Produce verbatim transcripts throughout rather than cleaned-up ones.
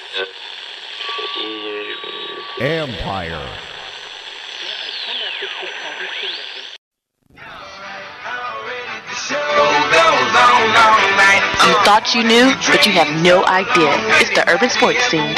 Empire. You thought you knew, but you have no idea. It's the urban sports scene.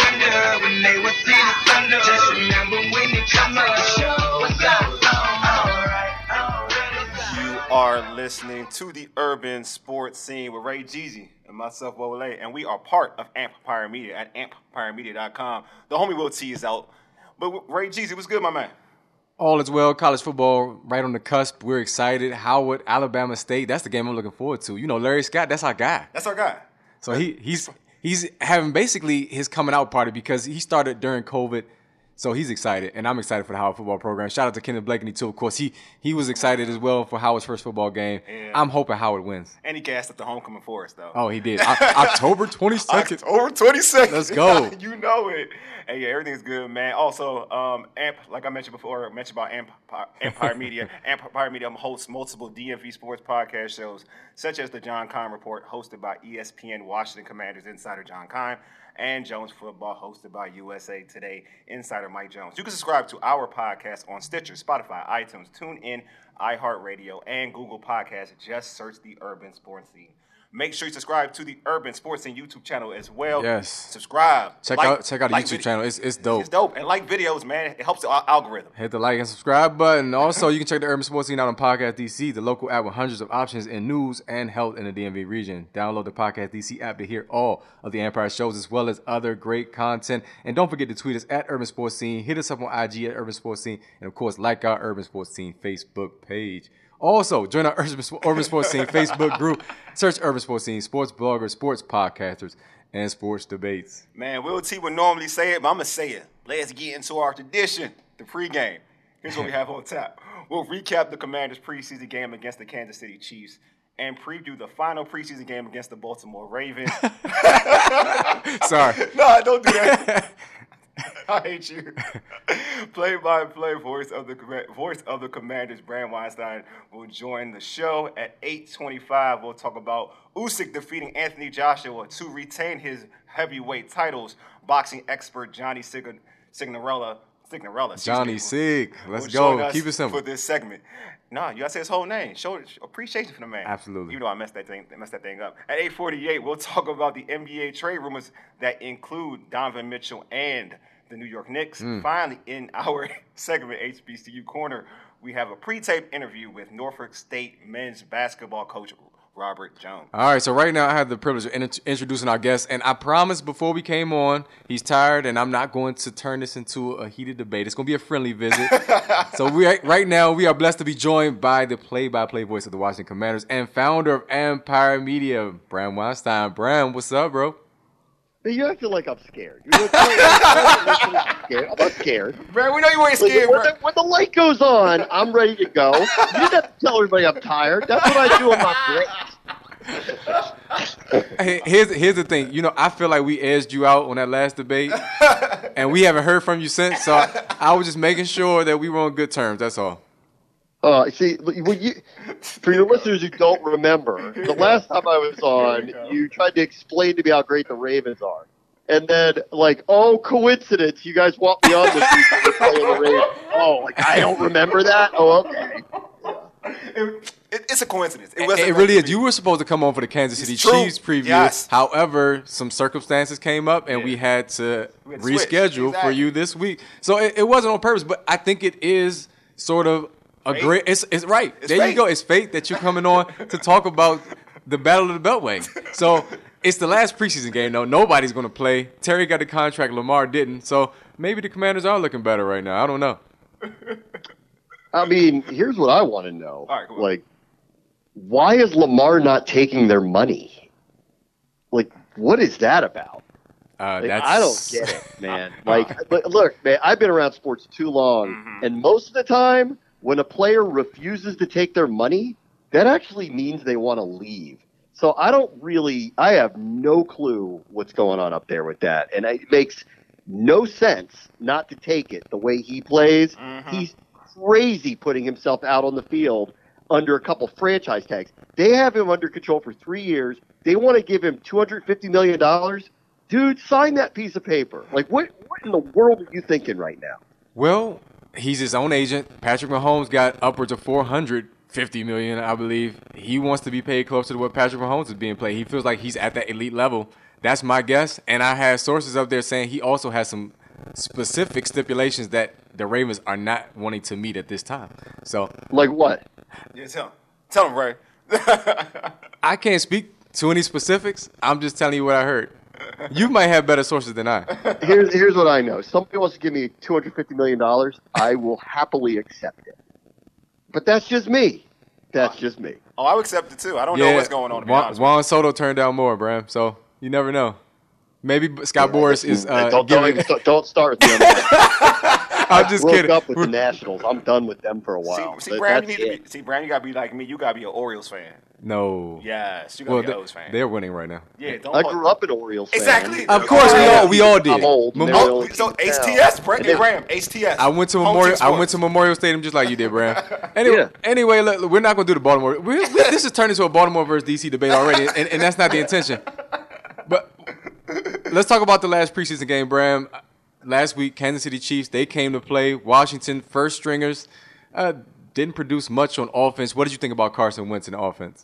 You are listening to the urban sports scene with Ray Jeezy and myself, Wole, and we are part of Empire Media at empire media dot com. The homie Will T is out. But Ray Jeezy, what's good, my man? All is well. College football right on the cusp. We're excited. Howard, Alabama State. That's the game I'm looking forward to. You know, Larry Scott, that's our guy. That's our guy. So he he's he's having basically his coming out party because he started during COVID. So he's excited, and I'm excited for the Howard football program. Shout out to Kenneth Blakeney, too. Of course, he he was excited as well for Howard's first football game. Yeah. I'm hoping Howard wins. And he gassed up the homecoming for us, though. Oh, he did. O- October twenty-second. October twenty-second. Let's go. You know it. Hey, yeah, everything's good, man. Also, um, Amp, like I mentioned before, I mentioned about Empire, Empire Media. Empire Media hosts multiple D M V sports podcast shows, such as the John Keim Report, hosted by E S P N Washington Commanders insider John Keim, and Jones Football, hosted by U S A Today insider Mike Jones. You can subscribe to our podcast on Stitcher, Spotify, iTunes, TuneIn, iHeartRadio, and Google Podcasts. Just search the Urban Sports Scene. Make sure you subscribe to the Urban Sports Scene YouTube channel as well. Yes. Subscribe. Check like, out check out the like YouTube video. channel. It's it's dope. It's dope. And like videos, man. It helps the al- algorithm. Hit the like and subscribe button. Also, you can check the Urban Sports Scene out on Podcast D C, the local app with hundreds of options in news and health in the D M V region. Download the Podcast D C app to hear all of the Empire shows as well as other great content. And don't forget to tweet us at Urban Sports Scene. Hit us up on I G at Urban Sports Scene. And, of course, like our Urban Sports Scene Facebook page. Also, join our Urban Sports Scene Facebook group. Search Urban Sports Scene, sports bloggers, sports podcasters, and sports debates. Man, Will T would normally say it, but I'm going to say it. Let's get into our tradition, the pregame. Here's what we have on tap. We'll recap the Commanders' preseason game against the Kansas City Chiefs and preview the final preseason game against the Baltimore Ravens. Sorry. No, don't do that. I hate you. Play-by-play voice of the voice of the Commanders, Bram Weinstein, will join the show at eight twenty-five. We'll talk about Usyk defeating Anthony Joshua to retain his heavyweight titles. Boxing expert Johnny Sig- Signorella, Signorella, Johnny Sig. Let's will go. Keep it simple for this segment. Nah, you gotta say his whole name. Show appreciation for the man. Absolutely. Even though I messed that thing, messed that thing up. At eight forty-eight, we'll talk about the N B A trade rumors that include Donovan Mitchell and the New York Knicks. Mm. Finally, in our segment, H B C U Corner, we have a pre-taped interview with Norfolk State men's basketball coach Robert Jones. All right, so right now I have the privilege of in- introducing our guest, and I promised before we came on, he's tired, and I'm not going to turn this into a heated debate. It's going to be a friendly visit. So we are, right now we are blessed to be joined by the play-by-play voice of the Washington Commanders and founder of Empire Media, Bram Weinstein. Bram, what's up, bro? You acting like I'm scared. You look like I'm scared. I'm not scared. Bram, we know you ain't scared, when, bro. the, when the light goes on, I'm ready to go. You didn't have to tell everybody I'm tired. That's what I do on my breaks. Hey, here's here's the thing. You know, I feel like we edged you out on that last debate, and we haven't heard from you since. So I, I was just making sure that we were on good terms. That's all. Uh, see, when you, for your listeners who don't remember, the last time I was on, you, you tried to explain to me how great the Ravens are. And then, like, oh, coincidence, you guys want me on this week to play the Ravens. Oh, like, I don't remember that? Oh, okay. It, it, it's a coincidence. It, It, wasn't it really is. You were supposed to come on for the Kansas City It's true. Chiefs preview. Yes. However, some circumstances came up, and Yeah. we had to We had to switch. reschedule Exactly. for you this week. So it, it wasn't on purpose, but I think it is sort of a Fate. great. It's it's right. It's there fate. you go. It's fate that you're coming on to talk about the Battle of the Beltway. So it's the last preseason game. though. Nobody's going to play. Terry got the contract. Lamar didn't. So maybe the Commanders are looking better right now. I don't know. I mean, here's what I want to know. All right, cool. Like, why is Lamar not taking their money? Like, what is that about? Uh, Like, that's I don't get it, man. Like, but look, man, I've been around sports too long, Mhm. and most of the time, when a player refuses to take their money, that actually means they want to leave. So I don't really, I have no clue what's going on up there with that, and it makes no sense not to take it the way he plays. Mhm. He's crazy putting himself out on the field under a couple franchise tags. They have him under control for three years. They want to give him two hundred fifty million dollars. dude, sign that piece of paper. Like, what, what in the world are you thinking right now? Well, he's his own agent. Patrick Mahomes got upwards of four hundred fifty million dollars, I believe. He wants to be paid closer to what Patrick Mahomes is being paid. He feels like he's at that elite level. That's my guess. And I had sources up there saying he also has some specific stipulations that the Ravens are not wanting to meet at this time. So, like what? Yeah, tell him. Tell him, Ray. I can't speak to any specifics. I'm just telling you what I heard. You might have better sources than I. Here's here's what I know. Somebody wants to give me two hundred fifty million dollars. I will happily accept it. But that's just me. That's just me. Oh, I would accept it too. I don't Yeah, know what's going on. To be Juan, honest Juan Soto turned down more, Bram. So you never know. Maybe Scott Boras is uh, don't, giving. don't, don't start with them. I'm just broke kidding. up with the Nationals. I'm done with them for a with while. you. See, see That- Brad, you that's need to it. be, see, Brad, you gotta be like me. You gotta be an Orioles fan. No. Yes, you gotta Well, be an they, O's fan. they're winning right now. Yeah, don't. I grew up an Orioles fan. Exactly. Of course, we all we all did. I'm old. Mem- and they're the Oh, only so team in H T town. S, Brad, And hey, then- Ram, H T S. I went to Home Memorial. Team I went Sports. to Memorial Stadium just like you did, Bram. Anyway, Yeah. anyway, look, we're not gonna do the Baltimore. We, we, this is turning into a Baltimore versus D C debate already, and, and that's not the intention. But let's talk about the last preseason game, Bram. Last week, Kansas City Chiefs, they came to play. Washington, first stringers, uh, didn't produce much on offense. What did you think about Carson Wentz in the offense?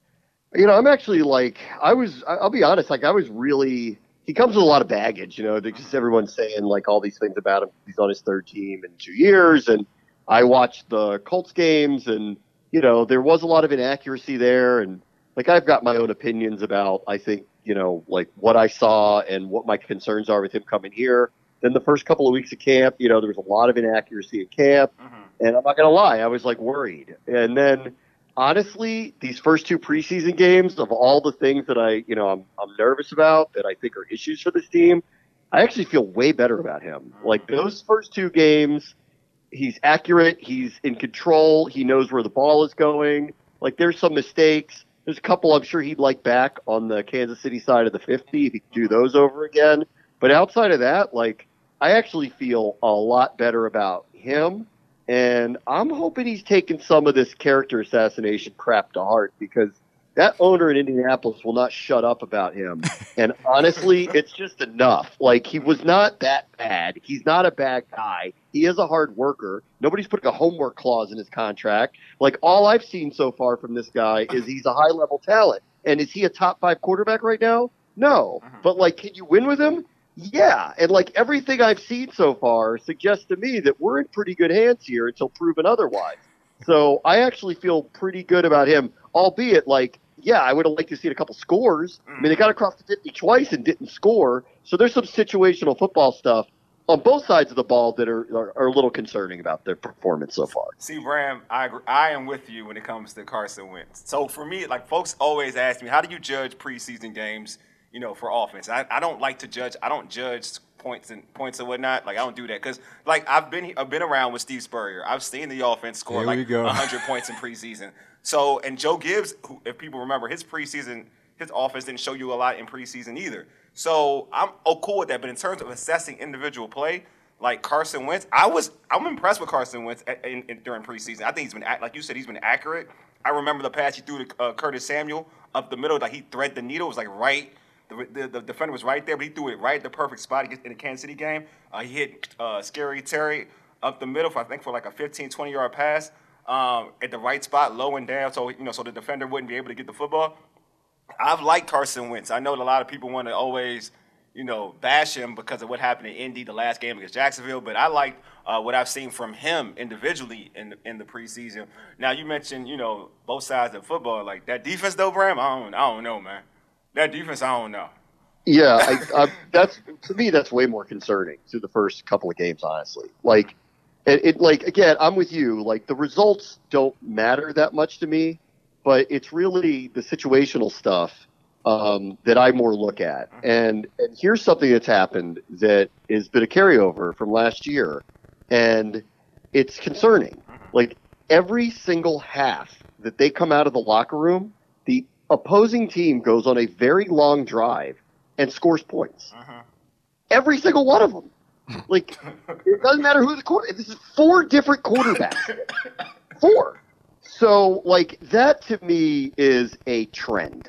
You know, I'm actually like, I was, I- I'll be honest, like I was really, he comes with a lot of baggage, you know, they're just everyone's saying like all these things about him. He's on his third team in two years. And I watched the Colts games and, you know, there was a lot of inaccuracy there. And like, I've got my own opinions about, I think, you know, like what I saw and what my concerns are with him coming here. Then the first couple of weeks of camp, you know, there was a lot of inaccuracy in camp. Mm-hmm. And I'm not going to lie, I was like worried. And then, honestly, these first two preseason games, of all the things that I, you know, I'm, I'm nervous about that I think are issues for this team, I actually feel way better about him. Like those first two games, he's accurate, he's in control, he knows where the ball is going. Like there's some mistakes. There's a couple I'm sure he'd like back on the Kansas City side of the fifty if he could do those over again. But outside of that, like I actually feel a lot better about him. And I'm hoping he's taking some of this character assassination crap to heart because that owner in Indianapolis will not shut up about him. And honestly, it's just enough. Like, he was not that bad. He's not a bad guy. He is a hard worker. Nobody's putting a homework clause in his contract. Like, all I've seen so far from this guy is he's a high-level talent. And is he a top five quarterback right now? No. But, like, can you win with him? Yeah, and like everything I've seen so far suggests to me that we're in pretty good hands here until proven otherwise. So I actually feel pretty good about him, albeit like, yeah, I would have liked to see a couple scores. I mean, they got across the fifty twice and didn't score. So there's some situational football stuff on both sides of the ball that are, are, are a little concerning about their performance so far. See, Bram, I agree, I am with you when it comes to Carson Wentz. So for me, like folks always ask me, how do you judge preseason games? You know, for offense, I, I don't like to judge. I don't judge points and points and whatnot. Like I don't do that because, like, I've been I've been around with Steve Spurrier. I've seen the offense score Here we like go. one hundred points in preseason. So, and Joe Gibbs, who, if people remember, his preseason, his offense didn't show you a lot in preseason either. So I'm oh cool with that. But in terms of assessing individual play, like Carson Wentz, I was I'm impressed with Carson Wentz in, in, during preseason. I think he's been like you said, he's been accurate. I remember the pass he threw to uh, Curtis Samuel up the middle, like he threaded the needle. It was like right. The, the, the defender was right there, but he threw it right at the perfect spot in the Kansas City game. Uh, he hit uh, Scary Terry up the middle, for, I think, for like a fifteen, twenty-yard pass um, at the right spot, low and down, so you know, so the defender wouldn't be able to get the football. I've liked Carson Wentz. I know that a lot of people want to always, you know, bash him because of what happened in Indy, the last game against Jacksonville, but I like uh, what I've seen from him individually in the, in the preseason. Now, you mentioned, you know, both sides of football. Like, that defense, though, Bram, I don't, I don't know, man. That defense, I don't know. Yeah, I, I, that's to me that's way more concerning through the first couple of games, honestly. Like, it, it like again, I'm with you. Like the results don't matter that much to me, but it's really the situational stuff um, that I more look at. And and here's something that's happened that has been a carryover from last year, and it's concerning. Like every single half that they come out of the locker room, the opposing team goes on a very long drive and scores points. Uh-huh. Every single one of them. Like, it doesn't matter who the quarter. This is four different quarterbacks. Four. So, like, that to me is a trend.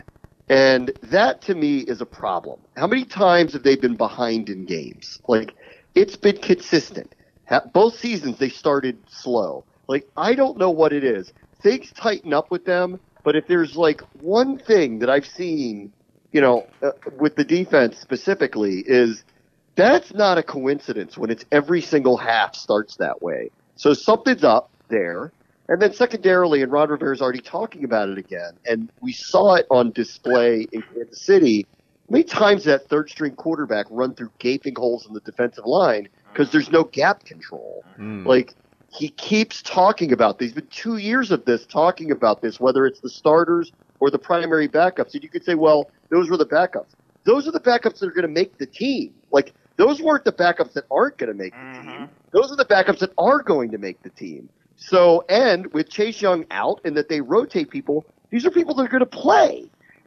And that, to me, is a problem. How many times have they been behind in games? Like, it's been consistent. Both seasons, they started slow. Like, I don't know what it is. Things tighten up with them, but if there's, like, one thing that I've seen, you know, uh, with the defense specifically, is that's not a coincidence when it's every single half starts that way. So something's up there. And then secondarily, and Ron Rivera's already talking about it again, and we saw it on display in Kansas City. How many times that third-string quarterback run through gaping holes in the defensive line because there's no gap control? Mm. Like, he keeps talking about this. There's been two years of this, talking about this, whether it's the starters or the primary backups. And you could say, well, those were the backups. Those are the backups that are going to make the team. Like, those weren't the backups that aren't going to make the mm-hmm. team. Those are the backups that are going to make the team. So, and with Chase Young out and that they rotate people, these are people that are going to play.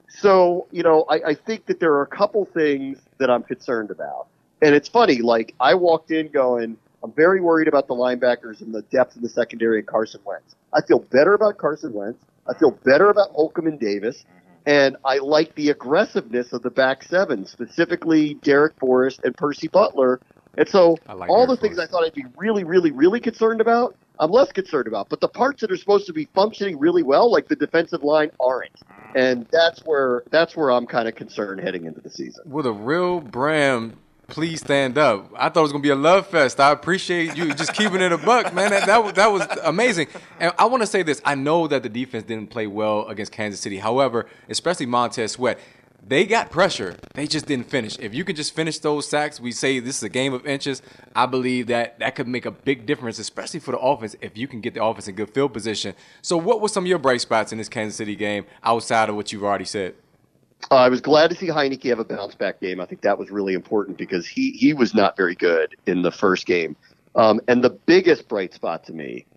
So, you know, I, I think that there are a couple things that I'm concerned about. And it's funny, like, I walked in going, I'm very worried about the linebackers and the depth of the secondary and Carson Wentz. I feel better about Carson Wentz. I feel better about Holcomb and Davis. And I like the aggressiveness of the back seven, specifically Derek Forrest and Percy Butler. And so like all Derek the things Forrest. I thought I'd be really, really, really concerned about, I'm less concerned about. But the parts that are supposed to be functioning really well, like the defensive line, aren't. And that's where that's where I'm kind of concerned heading into the season. With a real Bram, please stand up. I thought it was going to be a love fest. I appreciate you just keeping it a buck, man. That, that, was, that was amazing. And I want to say this. I know that the defense didn't play well against Kansas City. However, especially Montez Sweat, they got pressure. They just didn't finish. If you could just finish those sacks, we say this is a game of inches. I believe that that could make a big difference, especially for the offense, if you can get the offense in good field position. So what were some of your bright spots in this Kansas City game outside of what you've already said? Uh, I was glad to see Heinicke have a bounce-back game. I think that was really important because he, he was not very good in the first game. Um, and the biggest bright spot to me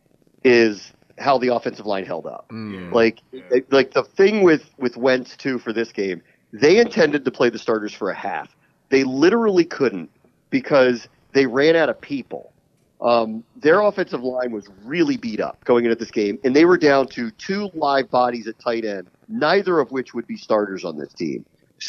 is how the offensive line held up. Mm. Like, yeah. like the thing with, with Wentz, too, for this game, they intended to play the starters for a half. They literally couldn't because they ran out of people. Um, their offensive line was really beat up going into this game, and they were down to two live bodies at tight end, neither of which would be starters on this team.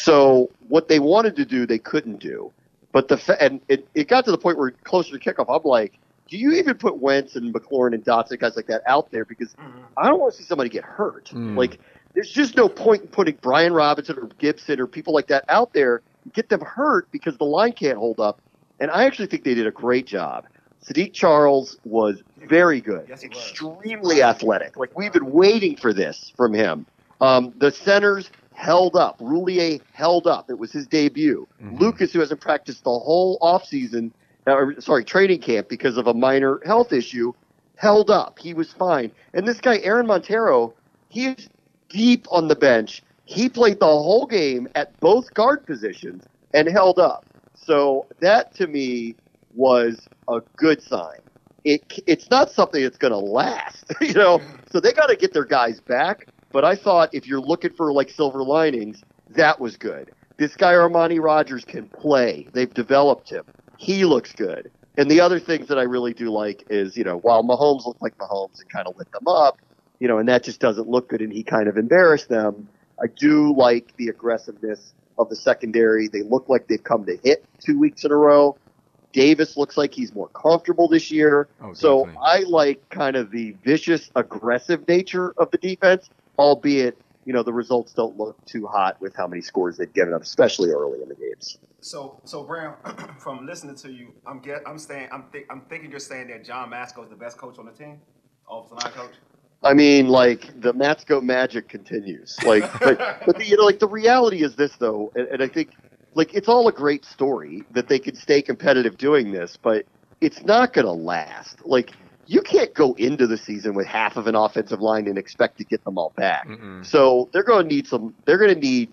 So what they wanted to do, they couldn't do. But the fa- and it, it got to the point where closer to kickoff, I'm like, do you even put Wentz and McLaurin and Dotson, guys like that, out there? Because mm-hmm. I don't want to see somebody get hurt. Mm. Like, there's just no point in putting Brian Robinson or Gibson or people like that out there and get them hurt because the line can't hold up. And I actually think they did a great job. Sadiq Charles was very good, yes, extremely was. athletic. Like, we've been waiting for this from him. Um, the centers held up. Roulier held up. It was his debut. Mm-hmm. Lucas, who hasn't practiced the whole offseason, or, sorry, training camp because of a minor health issue, held up. He was fine. And this guy, Aaron Montero, he is deep on the bench. He played the whole game at both guard positions and held up. So that, to me, was a good sign. It it's not something that's going to last, you know. So they got to get their guys back. But I thought if you're looking for like silver linings, that was good. This guy Armani Rogers can play. They've developed him. He looks good. And the other things that I really do like is, you know, while Mahomes looked like Mahomes and kind of lit them up, you know, and that just doesn't look good, and he kind of embarrassed them. I do like the aggressiveness of the secondary. They look like they've come to hit two weeks in a row. Davis looks like he's more comfortable this year. Oh, so I like kind of the vicious, aggressive nature of the defense, albeit, you know, the results don't look too hot with how many scores they've given up, especially early in the games. So, so Bram, from listening to you, I'm get, I'm saying, I'm, th- I'm thinking you're saying that John Masco is the best coach on the team, offensive line coach. I mean, like, the Matsko magic continues. Like, but, but the, you know, like the reality is this though, and, and I think. Like, it's all a great story that they could stay competitive doing this, but it's not going to last. Like, you can't go into the season with half of an offensive line and expect to get them all back. Mm-mm. So they're going to need some – they're going to need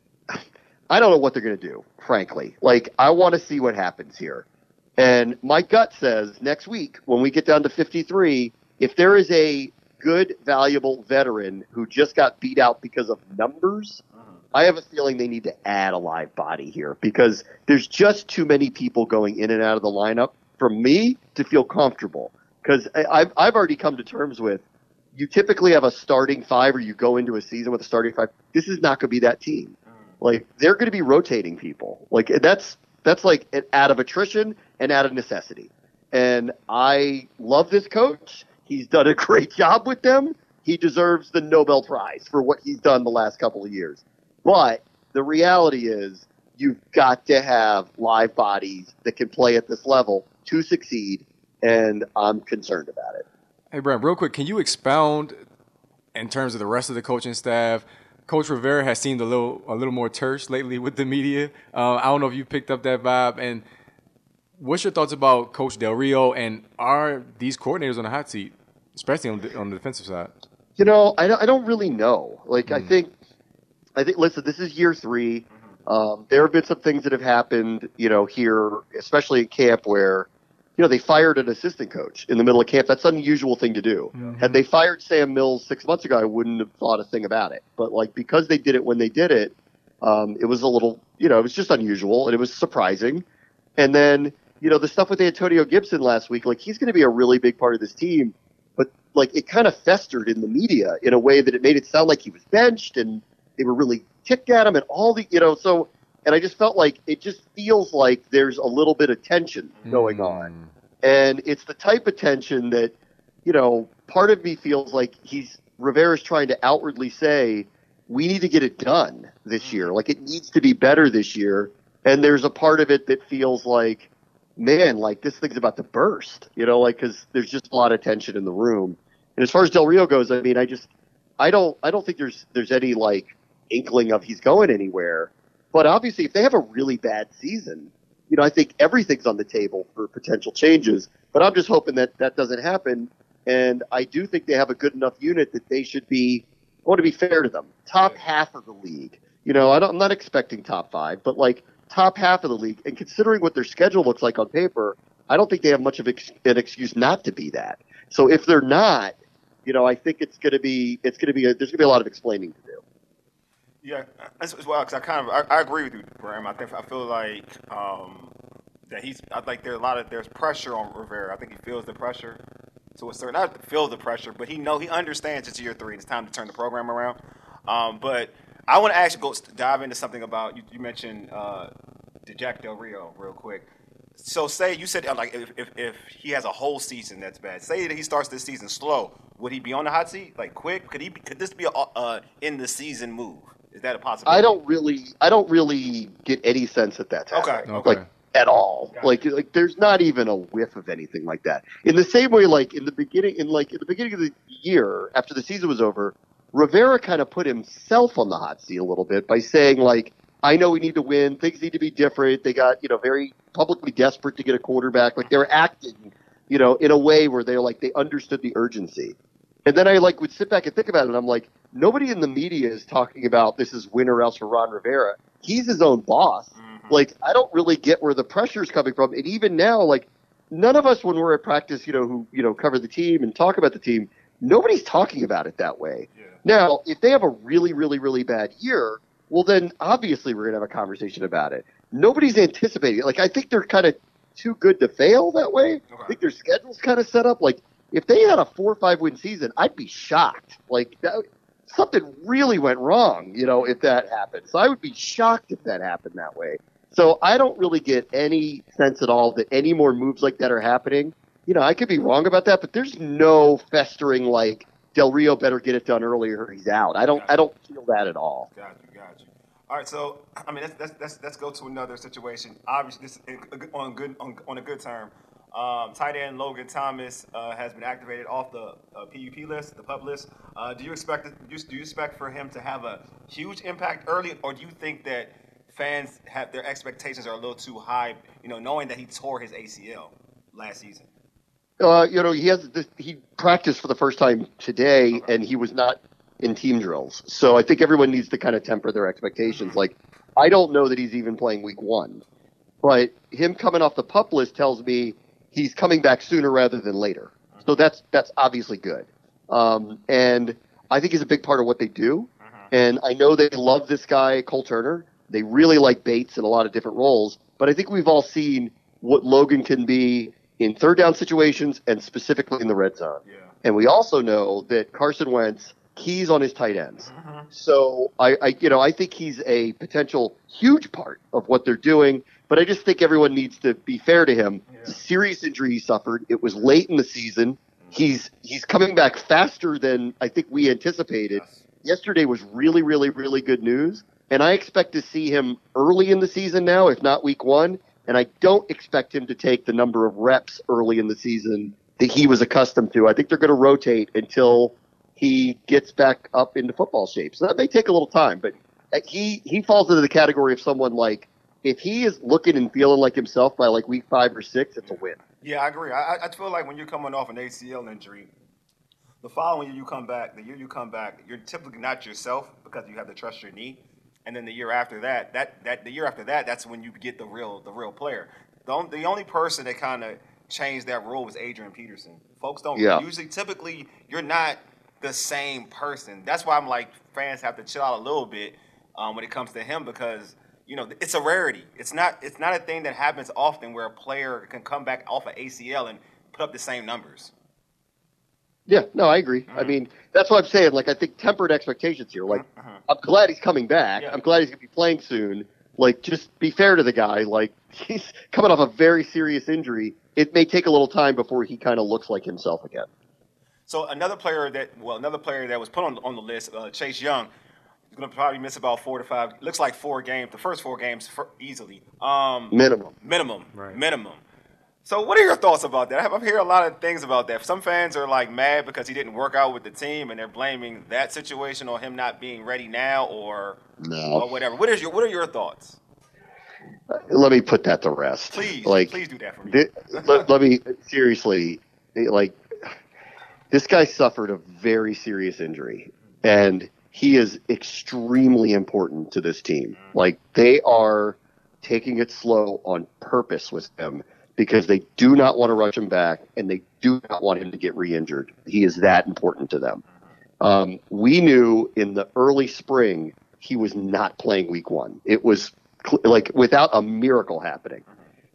– I don't know what they're going to do, frankly. Like, I want to see what happens here. And my gut says next week when we get down to fifty-three, if there is a good, valuable veteran who just got beat out because of numbers – I have a feeling they need to add a live body here because there's just too many people going in and out of the lineup for me to feel comfortable. Because I've, I've already come to terms with you typically have a starting five, or you go into a season with a starting five. This is not going to be that team. Like, they're going to be rotating people. Like, that's that's like out of attrition and out of necessity. And I love this coach. He's done a great job with them. He deserves the Nobel Prize for what he's done the last couple of years. But the reality is, you've got to have live bodies that can play at this level to succeed, and I'm concerned about it. Hey, Brent, real quick, can you expound in terms of the rest of the coaching staff? Coach Rivera has seemed a little a little more terse lately with the media. Uh, I don't know if you picked up that vibe. And what's your thoughts about Coach Del Rio, and are these coordinators on the hot seat, especially on the, on the defensive side? You know, I don't, I don't really know. Like, mm. I think, I think. Listen, this is year three. Um, there have been some things that have happened, you know, here, especially in camp, where, you know, they fired an assistant coach in the middle of camp. That's an unusual thing to do. Mm-hmm. Had they fired Sam Mills six months ago, I wouldn't have thought a thing about it. But, like, because they did it when they did it, um, it was a little, you know, it was just unusual, and it was surprising. And then, you know, the stuff with Antonio Gibson last week, like, he's going to be a really big part of this team. But, like, it kind of festered in the media in a way that it made it sound like he was benched, and they were really ticked at him, and all the, you know, so, and I just felt like it just feels like there's a little bit of tension going mm. on. And it's the type of tension that, you know, part of me feels like he's, Rivera's trying to outwardly say, we need to get it done this year. Like, it needs to be better this year. And there's a part of it that feels like, man, like, this thing's about to burst, you know, like, because there's just a lot of tension in the room. And as far as Del Rio goes, I mean, I just, I don't, I don't think there's, there's any, like, inkling of he's going anywhere. But obviously, if they have a really bad season, you know, I think everything's on the table for potential changes. But I'm just hoping that that doesn't happen. And I do think they have a good enough unit that they should be, I want to be fair to them, top half of the league. You know, I don't, I'm not expecting top five, but like top half of the league. And considering what their schedule looks like on paper, I don't think they have much of ex- an excuse not to be that. So if they're not, you know, I think it's going to be, it's going to be, a, there's going to be a lot of explaining to do. Yeah, as, as well, because I kind of I, I agree with you, Graham. I think I feel like um, that he's. I think there's a lot of there's pressure on Rivera. I think he feels the pressure to a certain. Not feels the pressure, but he know he understands it's year three and it's time to turn the program around. Um, but I want to actually go dive into something about you. You mentioned uh, the Jack Del Rio real quick. So say you said like if, if if he has a whole season that's bad. Say that he starts this season slow. Would he be on the hot seat like quick? Could he? Could this be a uh, in the season move? Is that a possibility? I don't really, I don't really get any sense that that's happening. Okay. Like, at all. Got like, it. like there's not even a whiff of anything like that. In the same way, like in the beginning, in like in the beginning of the year, after the season was over, Rivera kind of put himself on the hot seat a little bit by saying, like, I know we need to win. Things need to be different. They got, you know, very publicly desperate to get a quarterback. Like, they were acting, you know, in a way where they're like, they understood the urgency. And then I like would sit back and think about it, and I'm like, nobody in the media is talking about this is win or else for Ron Rivera. He's his own boss. Mm-hmm. Like, I don't really get where the pressure is coming from. And even now, like, none of us when we're at practice, you know, who, you know, cover the team and talk about the team, nobody's talking about it that way. Yeah. Now, if they have a really, really, really bad year, well, then obviously we're going to have a conversation about it. Nobody's anticipating it. Like, I think they're kind of too good to fail that way. Okay. I think their schedule's kind of set up. Like, if they had a four or five win season, I'd be shocked. Like, that, something really went wrong, you know, if that happened. So I would be shocked if that happened that way. So I don't really get any sense at all that any more moves like that are happening. You know, I could be wrong about that, but there's no festering like Del Rio better get it done earlier or he's out. I don't, gotcha. I don't feel that at all. Got you, got you. All right, so I mean, let's let's let's, let's go to another situation. Obviously, this is on good on, on a good term. Um, tight end Logan Thomas uh, has been activated off the uh, P U P list, the PUP list. Uh, do you expect do you, do you expect for him to have a huge impact early, or do you think that fans have their expectations are a little too high? You know, knowing that he tore his A C L last season. Uh, you know, he has this, he practiced for the first time today, okay. and he was not in team drills. So I think everyone needs to kind of temper their expectations. Like, I don't know that he's even playing week one, but him coming off the PUP list tells me he's coming back sooner rather than later. So that's that's obviously good. Um, and I think he's a big part of what they do. And I know they love this guy, Cole Turner. They really like Bates in a lot of different roles. But I think we've all seen what Logan can be in third down situations and specifically in the red zone. Yeah. And we also know that Carson Wentz keys on his tight ends. Mm-hmm. So I, I, you know, I think he's a potential huge part of what they're doing. But I just think everyone needs to be fair to him. Yeah. It's a serious injury he suffered. It was late in the season. He's he's coming back faster than I think we anticipated. Yes. Yesterday was really, really, really good news. And I expect to see him early in the season now, if not week one. And I don't expect him to take the number of reps early in the season that he was accustomed to. I think they're going to rotate until he gets back up into football shape. So that may take a little time, but he, he falls into the category of someone like, if he is looking and feeling like himself by like week five or six, it's a win. Yeah, I agree. I, I feel like when you're coming off an A C L injury, the following year you come back, the year you come back, you're typically not yourself because you have to trust your knee. And then the year after that, that, that the year after that, that's when you get the real the real player. The only, the only person that kind of changed that role was Adrian Peterson. Folks don't Yeah. usually, typically, you're not the same person. That's why I'm like, fans have to chill out a little bit um, when it comes to him because, you know, it's a rarity. It's not it's not a thing that happens often where a player can come back off an A C L and put up the same numbers. Yeah, no, I agree. Mm-hmm. I mean, that's what I'm saying. Like, I think tempered expectations here. Like, Mm-hmm. I'm glad he's coming back. Yeah. I'm glad he's going to be playing soon. Like, just be fair to the guy. Like, he's coming off a very serious injury. It may take a little time before he kind of looks like himself again. So another player that well, another player that was put on on the list, uh, Chase Young, is going to probably miss about four to five. Looks like four games, the first four games for, easily. Um, Minimum. Minimum. Right. Minimum. So what are your thoughts about that? I have, I've heard a lot of things about that. Some fans are like mad because he didn't work out with the team, and they're blaming that situation on him not being ready now, or No. or whatever. What is your What are your thoughts? Let me put that to rest. Please, like, please do that for me. thi- let, let me, seriously, like, this guy suffered a very serious injury, and he is extremely important to this team. Like, they are taking it slow on purpose with him because they do not want to rush him back, and they do not want him to get re-injured. He is that important to them. Um, we knew in the early spring he was not playing week one. It was cl- like without a miracle happening.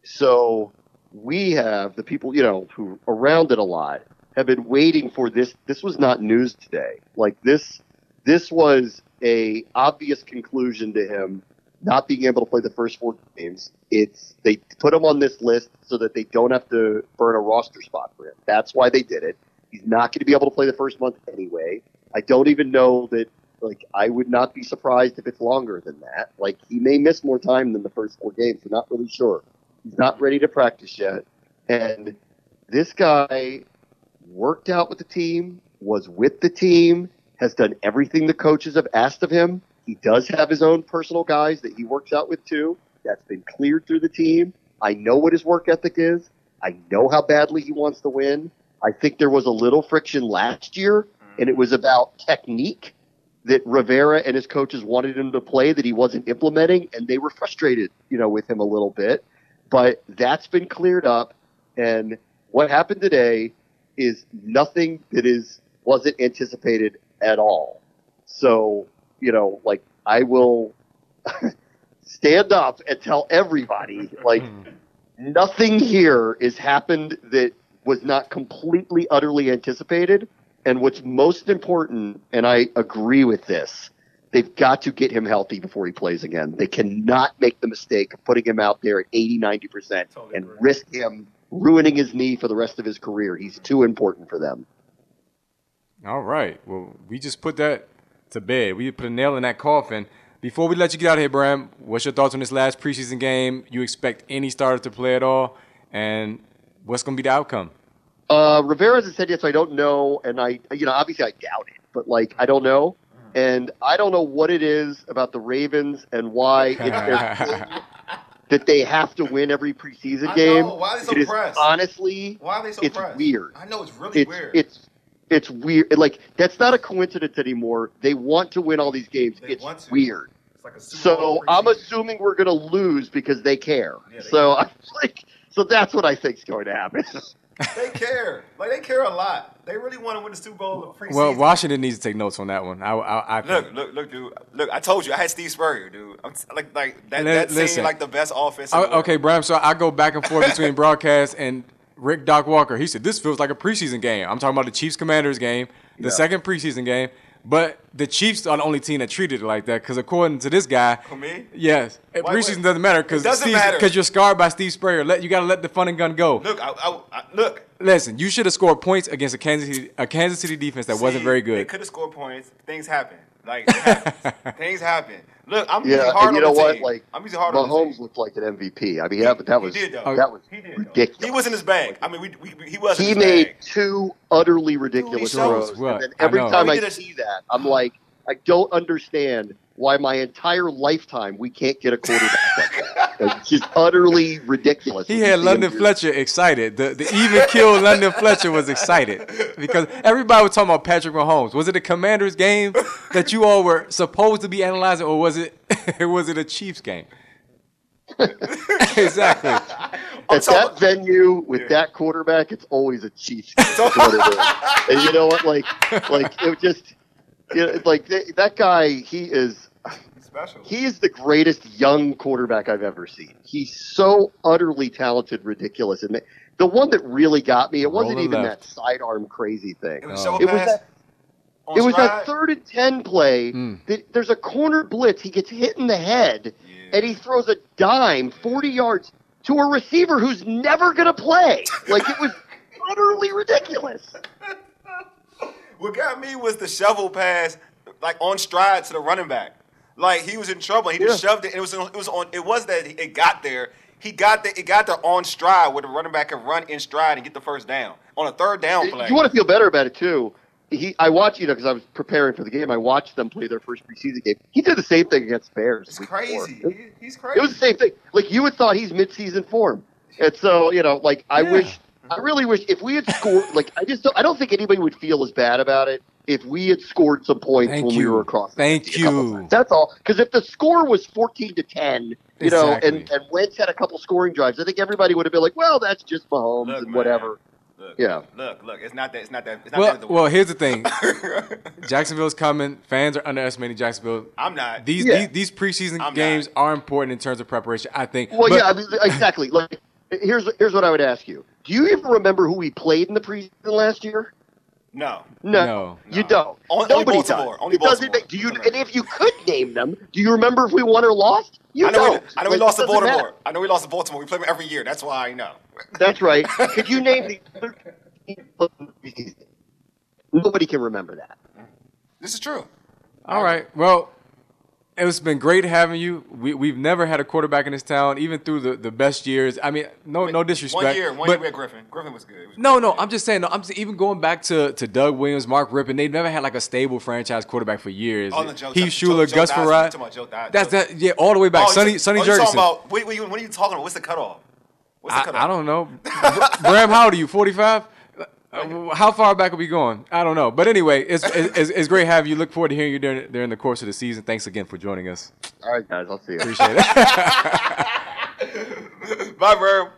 So we have the people, you know, who around it a lot have been waiting for this. This was not news today. Like this, this was a obvious conclusion to him not being able to play the first four games. It's they put him on this list so that they don't have to burn a roster spot for him. That's why they did it. He's not going to be able to play the first month anyway. I don't even know that. Like, I would not be surprised if it's longer than that. Like, he may miss more time than the first four games. We're not really sure. He's not ready to practice yet. And this guy worked out with the team, was with the team, has done everything the coaches have asked of him. He does have his own personal guys that he works out with, too. That's been cleared through the team. I know what his work ethic is. I know how badly he wants to win. I think there was a little friction last year, and it was about technique that Rivera and his coaches wanted him to play that he wasn't implementing, and they were frustrated, you know, with him a little bit. But that's been cleared up, and what happened today is nothing that is wasn't anticipated at all. So, you know, like, I will stand up and tell everybody, like, nothing here has happened that was not completely, utterly anticipated. And what's most important, and I agree with this, they've got to get him healthy before he plays again. They cannot make the mistake of putting him out there at eighty, ninety percent Totally and agree. risk him ruining his knee for the rest of his career. He's too important for them. All right. Well, we just put that to bed. We put a nail in that coffin. Before we let you get out of here, Bram, what's your thoughts on this last preseason game? You expect any starter to play at all? And what's going to be the outcome? Uh, Rivera hasn't said yet, so I don't know. And I, you know, obviously I doubt it, but like, I don't know. And I don't know what it is about the Ravens and why it's their thing that they have to win every preseason I game. know. Why are they so It is pressed? honestly, Why are they so it's pressed? weird. I know it's really It's, weird. it's, it's weird. Like, that's not a coincidence anymore. They want to win all these games. They It's want to. weird. It's like a Super So Bowl I'm preseason. assuming we're going to lose because they care. Yeah, they so I'm like, so that's what I think is going to happen. They care. Like, they care a lot. They really want to win the Super Bowl in preseason. Well, Washington needs to take notes on that one. I, I, I Look, look, look, dude. Look, I told you, I had Steve Spurrier, dude. I'm, like, like that, Li- that listen. seemed like the best offense. in I- the world. okay, Bram. So I go back and forth between broadcast and Rick Doc Walker, he said, this feels like a preseason game. I'm talking about the Chiefs-Commanders game, the Yeah. second preseason game. But the Chiefs are the only team that treated it like that because according to this guy, For me? yes, Why- preseason wait. doesn't matter because It doesn't matter. because you're scarred by Steve Spurrier. Let you got to let the fun and gun go. Look, I, I, I, look. Listen, you should have scored points against a Kansas City, a Kansas City defense that wasn't See, very They good. could have scored points. Things happen. Like, it happens. Things happen. Look, I'm Yeah, usually hard and you on know the what? team. Like, I'm usually hard on the Mahomes team. looked like an M V P. I mean, that, that was he did, though. that was He did, though. ridiculous. He was in his bag. I mean, we, we, he wasn't He in his made bag. two utterly ridiculous Dude, he shows throws, what? and then I every know. time He I did a- see that, I'm like, I don't understand why my entire lifetime we can't get a quarterback like that. Like, it's just utterly ridiculous. He when you had see him London do- Fletcher excited. The the even kill London Fletcher was excited because everybody was talking about Patrick Mahomes. Was it a Commanders game that you all were supposed to be analyzing, or was it was it a Chiefs game? Exactly. At talking- that venue with Yeah. that quarterback, it's always a Chiefs game. That's what it is. And you know what? Like, like it just, you know, like th- that guy. He is. He's special. He is the greatest young quarterback I've ever seen. He's so utterly talented, ridiculous. And the one that really got me, it wasn't Roller even left. that sidearm crazy thing. It was Oh. shovel It was pass. that, on it was stride. that third and ten play. Mm. That there's a corner blitz. He gets hit in the head, Yeah. and he throws a dime forty yards to a receiver who's never going to play. Like, it was utterly ridiculous. What got me was the shovel pass, like on stride to the running back. Like he was in trouble. He just Yeah. shoved it. And it was it was on. It was that it got there. He got there. It got there on stride where the running back could run in stride and get the first down on a third down play. You want to feel better about it, too. He, I watched, you know, because I was preparing for the game. I watched them play their first preseason game. He did the same thing against Bears. It's the week crazy. before. He- he's crazy. It was the same thing. Like, you would thought he's mid-season form. And so, you know, like, I Yeah. wish, I really wish, if we had scored, like, I just don't, I don't think anybody would feel as bad about it if we had scored some points Thank when we you. were across. the Thank fifty a couple you. times. That's all. Because if the score was fourteen to ten, you know, Exactly. and, and Wentz had a couple scoring drives, I think everybody would have been like, well, that's just Mahomes Look, and man. whatever. Look, Yeah. Look, look. It's not that. It's not that. It's not Well, that. well, here's the thing. Jacksonville's coming. Fans are underestimating Jacksonville. I'm not. These Yeah. these, these preseason I'm games not. are important in terms of preparation, I think. Well, But- yeah, I mean, exactly. Like, here's here's what I would ask you: do you even remember who we played in the preseason last year? No. No, No. you No. don't. Only- only Nobody Baltimore. does. Only it doesn't Baltimore. make, do you? Doesn't And matter. if you could name them, do you remember if we won or lost? You I know. We, don't. I know we Like, lost it to doesn't Baltimore. matter. I know we lost to Baltimore. We play them every year. That's why I know. That's right. Could you name the other teams? Nobody can remember that. This is true. All right. Well, it's been great having you. We we've never had a quarterback in this town, even through the, the best years. I mean, no no disrespect. One year. One but year we had Griffin. Griffin was good. It was no, no. I'm just saying. No, I'm just, even going back to, to Doug Williams, Mark Rippon. They've never had like a stable franchise quarterback for years. Oh, no, Joe- Heath Joe- Schuler, Joe Gus Dodson. You're Farad. talking about Joe Dodson. That's that. Yeah, all the way back. Oh, Sonny you- Sonny oh, you're Jurgensen. talking about, what, what, you- what are you talking about? What's the cutoff? What's the I, cutoff? I don't know. Bram, how old are you? forty-five? Uh, how far back are we going? I don't know. But anyway, it's, it's it's great having you. Look forward to hearing you during during the course of the season. Thanks again for joining us. All right, guys, I'll see you. Appreciate it. Bye, Bram.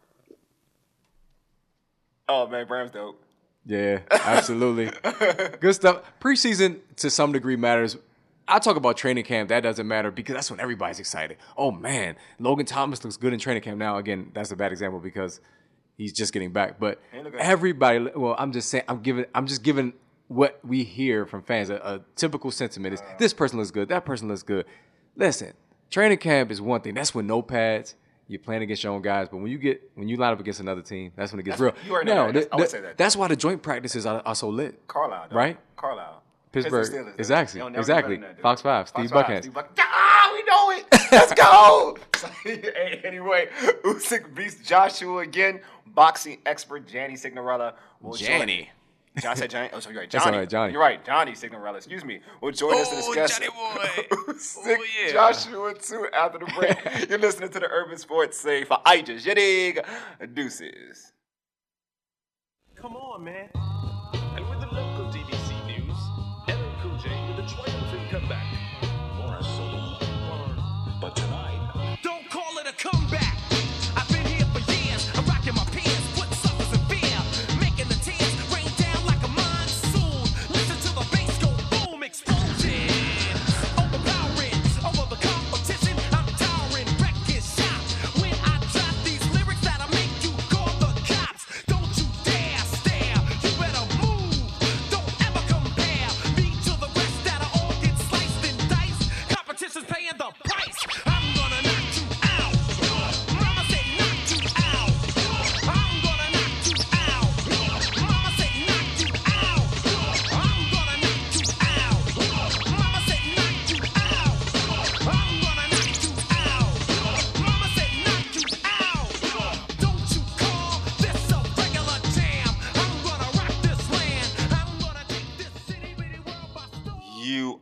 Oh, man, Bram's dope. Yeah, absolutely. Good stuff. Preseason to some degree matters. I talk about training camp. That doesn't matter because that's when everybody's excited. Oh, man, Logan Thomas looks good in training camp. Now, again, that's a bad example because he's just getting back. But He look good. everybody, well, I'm just saying, I'm giving, I'm just giving what we hear from fans. A, a typical sentiment is this person looks good, that person looks good. Listen, training camp is one thing. That's when no pads. You're playing against your own guys, but when you get when you line up against another team, that's when it gets real. you already know that. th- I would th- say that. That's why the joint practices are, are so lit. Carlisle. though. Right? Carlisle. Pittsburgh. Pittsburgh Steelers, though. Exactly. They don't never Exactly. do better than that, dude. Fox five, Steve Fox five, Buckhantz. Steve Buck- Ah, we know it. Let's go. Hey, anyway, Usyk beats Joshua again. Boxing expert Janny Signorella will join. Janny. John said Johnny. Oh, sorry, you're right. That's Johnny. all right, Johnny. You're right. Johnny Signorella. Excuse me. Will join us to Oh, discuss Johnny boy. Usyk, Oh, yeah. Joshua two after the break. You're listening to the Urban Sports Say for Ija Jedig. Deuces. Come on, man. And with the local D B C news, L L Cool J with a triumphant comeback. Morris Saloon. But tonight, Don't call it a comeback. I've been here for years. I'm rocking my pants, put suckers in fear, making the tears rain down like a monsoon. Listen to the bass go boom, explosion, overpowering over the competition. I'm towering, wreck is shot when I drop these lyrics that'll make you call the cops.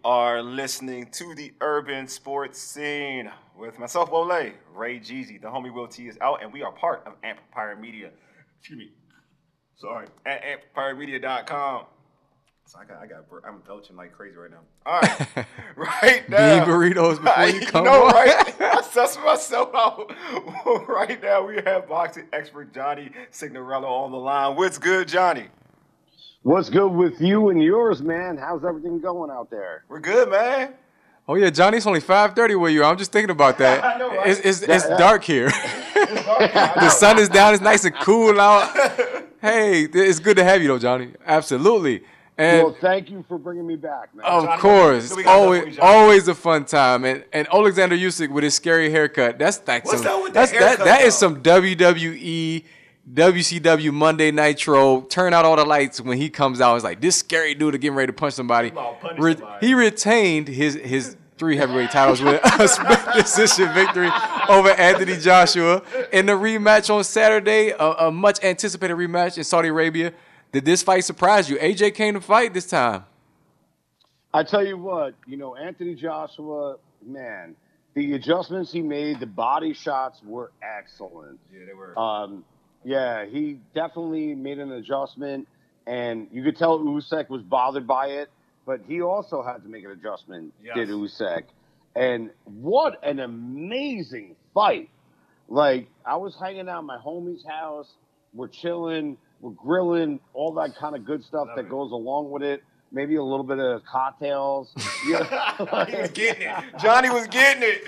are listening to the Urban Sports Scene with myself, Ole, Ray Jeezy. The homie Will T is out, and we are part of Empire Media. Excuse me. Sorry. At empire media dot com. So I got, I got, I'm belching like crazy right now. All right. Right now. Bean burritos before you come no, on. right? I sussed myself out. Right now, we have boxing expert Johnny Signorello on the line. What's good, Johnny? What's good with you and yours, man? How's everything going out there? We're good, man. Oh yeah, Johnny, it's only five thirty where you are. I'm just thinking about that. I know, right? It's it's, it's yeah. dark here. It's dark. I The know. sun is down. It's nice and cool out. Hey, it's good to have you though, Johnny. Absolutely. And Well, thank you for bringing me back, man. of Johnny, course, what we got done for always you, Johnny? always a fun time. And and Alexander Usyk with his scary haircut. That's like What's some, up with the that's that haircut, that is though? some W W E. W C W Monday Nitro, turn out all the lights when he comes out. It's like this scary dude is getting ready to punch somebody. He's about to punch Re- somebody. He retained his his three heavyweight titles with a split decision victory over Anthony Joshua in the rematch on Saturday, a, a much anticipated rematch in Saudi Arabia. Did this fight surprise you? A J came to fight this time. I tell you what, you know, Anthony Joshua, man, the adjustments he made, the body shots were excellent. Yeah, they were. Um, yeah, he definitely made an adjustment, and you could tell Usyk was bothered by it, but he also had to make an adjustment, Yes. did Usyk. And what an amazing fight. Like, I was hanging out at my homie's house. We're chilling. We're grilling, all that kind of good stuff Love that it. goes along with it. Maybe a little bit of cocktails. You know? He was getting it. Johnny was getting it.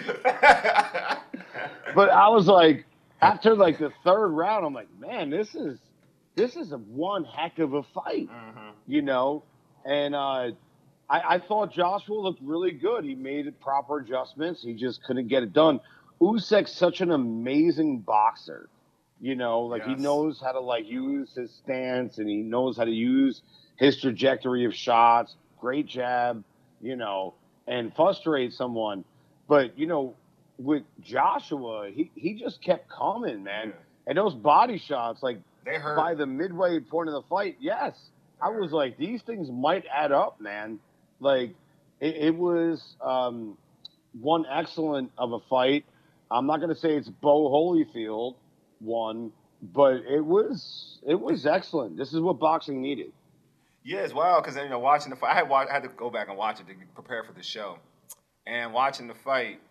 But I was like, after like the third round, I'm like, man, this is this is a one heck of a fight, Mm-hmm. you know. And uh, I, I thought Joshua looked really good. He made proper adjustments. He just couldn't get it done. Usyk's such an amazing boxer, you know. Like Yes. he knows how to like use his stance, and he knows how to use his trajectory of shots. Great jab, you know, and frustrate someone. But you know, with Joshua, he, he just kept coming, man. Yeah. And those body shots, like They hurt. by the midway point of the fight, yes, I was like, these things might add up, man. Like it, it was um, one excellent of a fight. I'm not going to say it's Bo Holyfield won, but it was it was excellent. This is what boxing needed. Yeah, it's wild because you know watching the fight. I had, watched, I had to go back and watch it to prepare for the show, and watching the fight,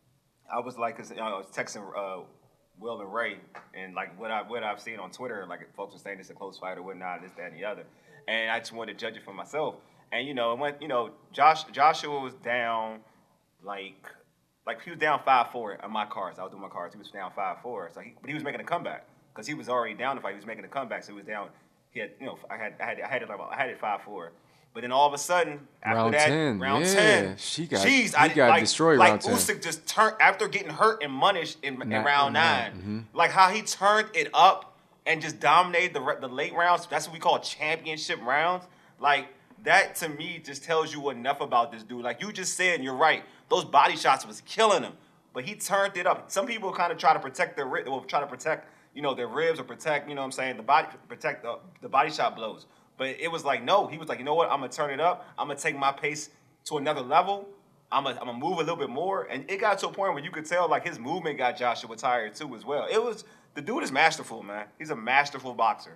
I was like, cause, you know, I was texting uh, Will and Ray, and like what I what I've seen on Twitter, like folks were saying it's a close fight or whatnot, this, that, and the other, and I just wanted to judge it for myself. And you know, it went, you know, Josh Joshua was down, like like he was down five four on my cards. I was doing my cards. He was down five four, so he, but he was making a comeback because he was already down the fight. He was making a comeback, so he was down. He had, you know, I had, I had, I had it, like, I had it five four, but then all of a sudden, after Round that, ten, round yeah, ten, she got- jeez, he I got like, destroyed like round ten. Usyk just turned after getting hurt and munished in, in Not- round nine, nine, mhm. like how he turned it up and just dominated the re- the late rounds. That's what we call championship rounds. Like that to me just tells you enough about this dude. Like you just said, and you're right. Those body shots was killing him, but he turned it up. Some people kind of try to protect their rib, will try to protect, you know, their ribs or protect, you know what I'm saying, the body, protect the, the body shot blows. But it was like, no, he was like, you know what, I'm going to turn it up. I'm going to take my pace to another level. I'm going to move a little bit more. And it got to a point where you could tell, like, his movement got Joshua tired, too, as well. It was, the dude is masterful, man. He's a masterful boxer.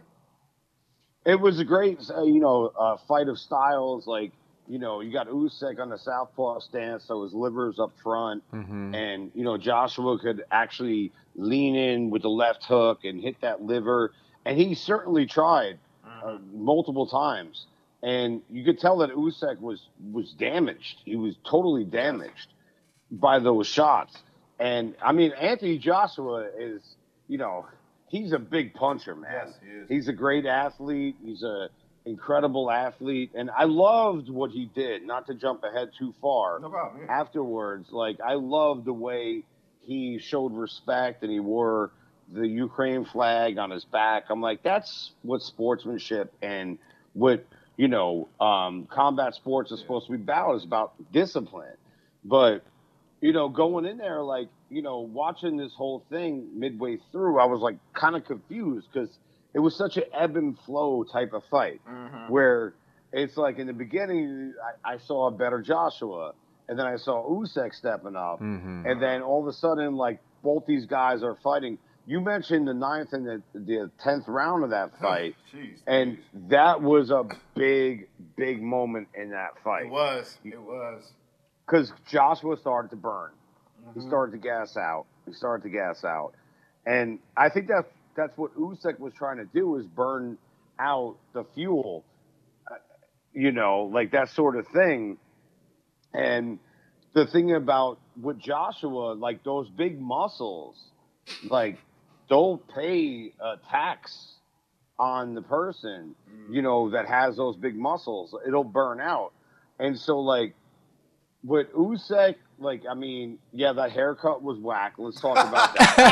It was a great, uh, you know, uh, fight of styles. Like, you know, you got Usyk on the southpaw stance, so his liver's up front. Mm-hmm. And, you know, Joshua could actually lean in with the left hook and hit that liver. And he certainly tried uh, multiple times. And you could tell that Usyk was, was damaged. He was totally damaged by those shots. And, I mean, Anthony Joshua is, you know, he's a big puncher, man. Yes, he is. He's a great athlete. He's a incredible athlete. And I loved what he did, not to jump ahead too far. No problem, yeah. Afterwards, like, I loved the way he showed respect and he wore the Ukraine flag on his back. I'm like, that's what sportsmanship and what, you know, um, combat sports is supposed to be about, is about discipline. But, you know, going in there, like, you know, watching this whole thing midway through, I was like kind of confused because it was such an ebb and flow type of fight Mm-hmm. where it's like in the beginning, I, I saw a better Joshua, and then I saw Usyk stepping up, Mhm. and then all of a sudden, like both these guys are fighting. You mentioned the ninth and the the tenth round of that fight, Jeez, and jeez. that was a big, big moment in that fight. It was. It was. Because Joshua started to burn. Mm-hmm. He started to gas out. He started to gas out. And I think that's, that's what Usyk was trying to do, is burn out the fuel, uh, you know, like that sort of thing. And the thing about with Joshua, like those big muscles, like don't pay a tax on the person, you know, that has those big muscles. It'll burn out. And so, like, with Usyk, like, I mean, yeah, that haircut was whack. Let's talk about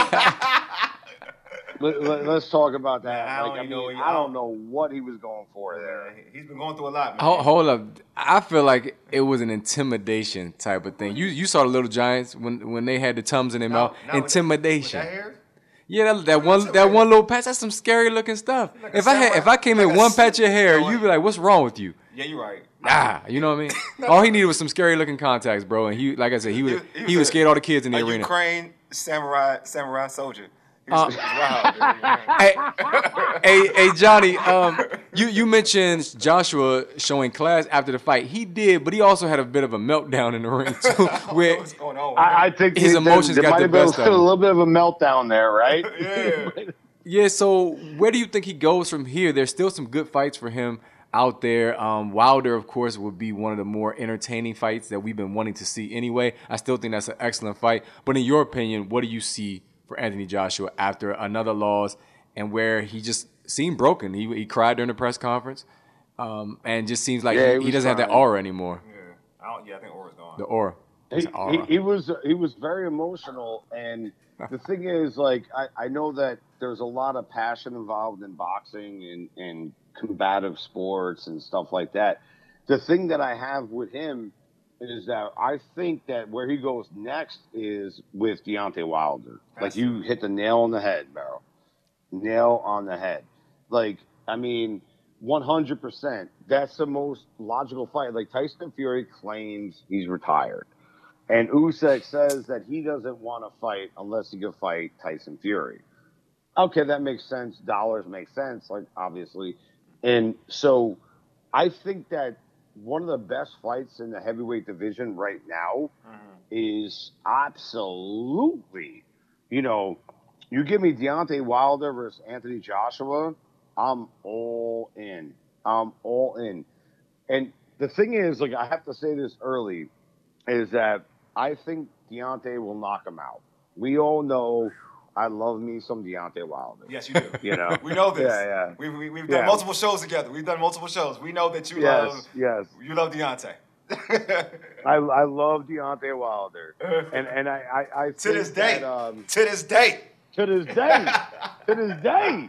that. let, let, let's talk about that. Man, I like, don't I, even know mean, what he- I don't know what he was going for there. Yeah, he's been going through a lot, man. Hold, hold up. I feel like it was an intimidation type of thing. You you saw the Little Giants when when they had the Tums in their Now- mouth. now with Intimidation. That, with that hair? Yeah, that, that one that one little patch, that's some scary looking stuff. Like a if I had samurai- if I came like in a one s- patch of hair, you know you'd be like, "What's wrong with you?" Yeah, you're right. Nah, you know what I mean? All he needed was some scary looking contacts, bro. And he, like I said, he was he, was was a- scared all the kids in the a arena. Ukraine samurai samurai soldier. He Uh, was, he was wild, dude. hey, hey, hey, Johnny, um, you, you mentioned Joshua showing class after the fight. He did, but he also had a bit of a meltdown in the ring too, where What's going on? I, I think His there- emotions there got might the have been best of a him. little bit of a meltdown there, right? yeah. yeah. So where do you think he goes from here? There's still some good fights for him out there. Um, Wilder, of course, would be one of the more entertaining fights that we've been wanting to see anyway. I still think that's an excellent fight. But in your opinion, what do you see for Anthony Joshua after another loss and where he just seemed broken? He he cried during the press conference, um, and just seems like Yeah, he, he he was doesn't have that crying. aura anymore. Yeah. I don't, yeah, I think Aura's gone. The aura. He, It's he, aura. he was he was very emotional, and the thing is, like, I, I know that there's a lot of passion involved in boxing and, and combative sports and stuff like that. The thing that I have with him is that I think that where he goes next is with Deontay Wilder. Like, you hit the nail on the head, Barrow. Nail on the head. Like, I mean, one hundred percent. That's the most logical fight. Like, Tyson Fury claims he's retired. And Usyk says that he doesn't want to fight unless he can fight Tyson Fury. Okay, that makes sense. Dollars make sense, like, obviously. And so I think that one of the best fights in the heavyweight division right now is absolutely, you know, you give me Deontay Wilder versus Anthony Joshua, I'm all in. I'm all in. And the thing is, like, I have to say this early, is that I think Deontay will knock him out. We all know I love me some Deontay Wilder. Yes, you do. You know? We know this. Yeah, yeah. We, we, we've done Yeah. multiple shows together. We've done multiple shows. We know that you Yes, love yes. you love Deontay. I, I love Deontay Wilder. And and I, I, I to think this day. that, um, to this day. to this day. to this day.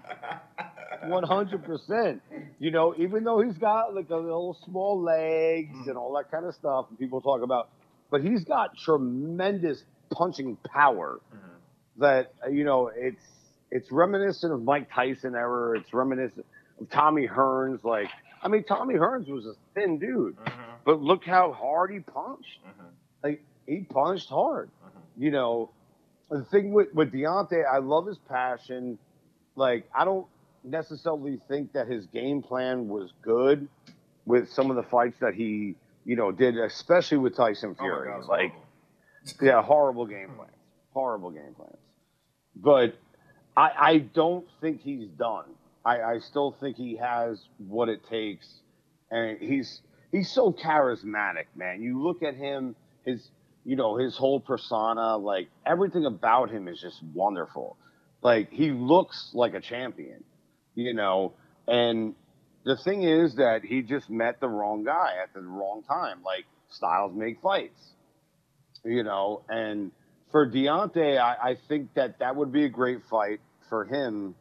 one hundred percent. You know, even though he's got like a little small legs and all that kind of stuff, and people talk about, but he's got tremendous punching power that, you know, it's it's reminiscent of Mike Tyson era. It's reminiscent of Tommy Hearns. Like, I mean, Tommy Hearns was a thin dude, but look how hard he punched. Like, he punched hard. You know, the thing with, with Deontay, I love his passion. Like, I don't necessarily think that his game plan was good with some of the fights that he, you know, did, especially with Tyson Oh my Fury. God, it's like, horrible. yeah, horrible game plans. Horrible game plans. But I, I don't think he's done. I, I still think he has what it takes, and he's he's so charismatic, man. You look at him, his you know his whole persona, like everything about him is just wonderful. Like, he looks like a champion, you know. And the thing is that he just met the wrong guy at the wrong time. Like, styles make fights, you know. And for Deontay, I, I think that that would be a great fight for him.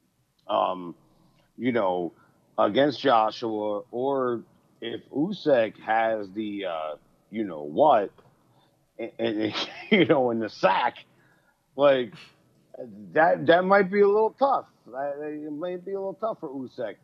Um, you know, against Joshua, or if Usyk has the, uh, you know what, and, and you know, in the sack, like that, that might be a little tough. That, it might be a little tough for Usyk.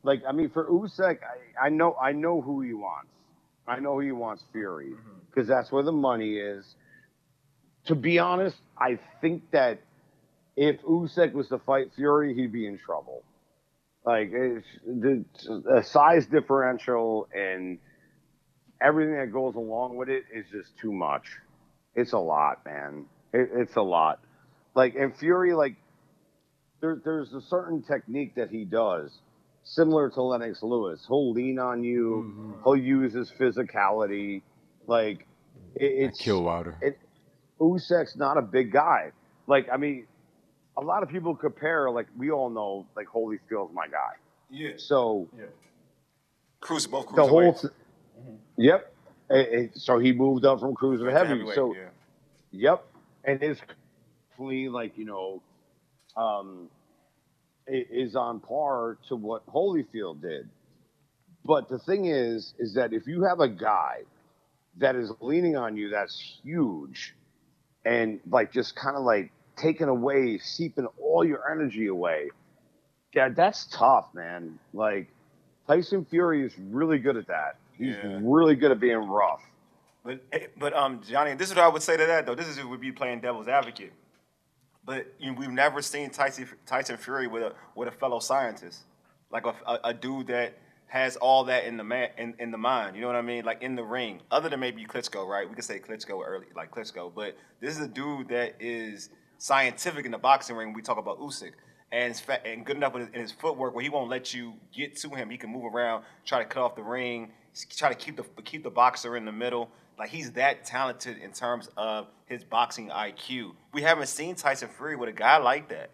Like, I mean, for Usyk, I, I know I know who he wants. I know he wants Fury because that's where the money is. To be honest, I think that if Usyk was to fight Fury, he'd be in trouble. Like, it's, the, the size differential and everything that goes along with it is just too much. It's a lot, man. It, it's a lot. Like, and Fury, like, there, there's a certain technique that he does, similar to Lennox Lewis. He'll lean on you. Mm-hmm. He'll use his physicality. Like, it, it's kill Wilder. It, Usyk's not a big guy. Like, I mean, a lot of people compare. Like, we all know, like, Holyfield's my guy. Yeah. So, yeah. Cruise both the whole. Th- mm-hmm. Yep. It, it, so he moved up from cruiser to heavy. So, yeah. Yep. And his plea, like, you know, um, is on par to what Holyfield did. But the thing is, is that if you have a guy that is leaning on you that's huge and, like, just kind of, like, taking away, seeping all your energy away, yeah, that's tough, man. Like, Tyson Fury is really good at that. He's yeah. really good at being rough. But, but um, Johnny, this is what I would say to that, though. This is would be playing devil's advocate. But you know, we've never seen Tyson, Tyson Fury with a with a fellow scientist, like a, a, a dude that has all that in the man in, in the mind. You know what I mean? Like in the ring, other than maybe Klitschko, right? We could say Klitschko early, like Klitschko. But this is a dude that is scientific in the boxing ring. We talk about Usyk, and it's fat, and good enough in his, in his footwork where he won't let you get to him. He can move around, try to cut off the ring, try to keep the keep the boxer in the middle. Like, he's that talented in terms of his boxing I Q. We haven't seen Tyson Fury with a guy like that.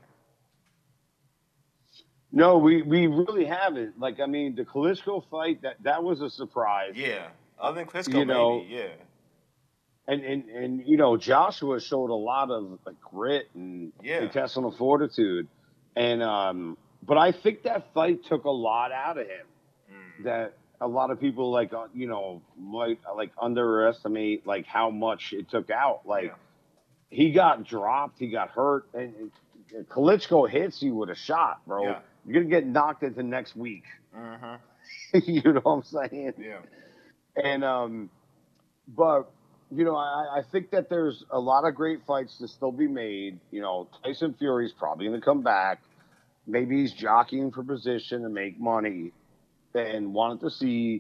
No, we, we really haven't. Like, I mean, the Klitschko fight, that, that was a surprise. Yeah. Other than Klitschko, you know, maybe, yeah. And, and, and, you know, Joshua showed a lot of, like, grit and yeah. intestinal fortitude. And, um, but I think that fight took a lot out of him. Mm. That a lot of people, like, uh, you know, might, like, underestimate, like, how much it took out. Like, yeah. he got dropped, he got hurt, and, and Klitschko hits you with a shot, bro. Yeah. You're going to get knocked into next week. Uh-huh. You know what I'm saying? Yeah. And, um, but, you know, I, I think that there's a lot of great fights to still be made. You know, Tyson Fury's probably going to come back. Maybe he's jockeying for position to make money. And wanted to see,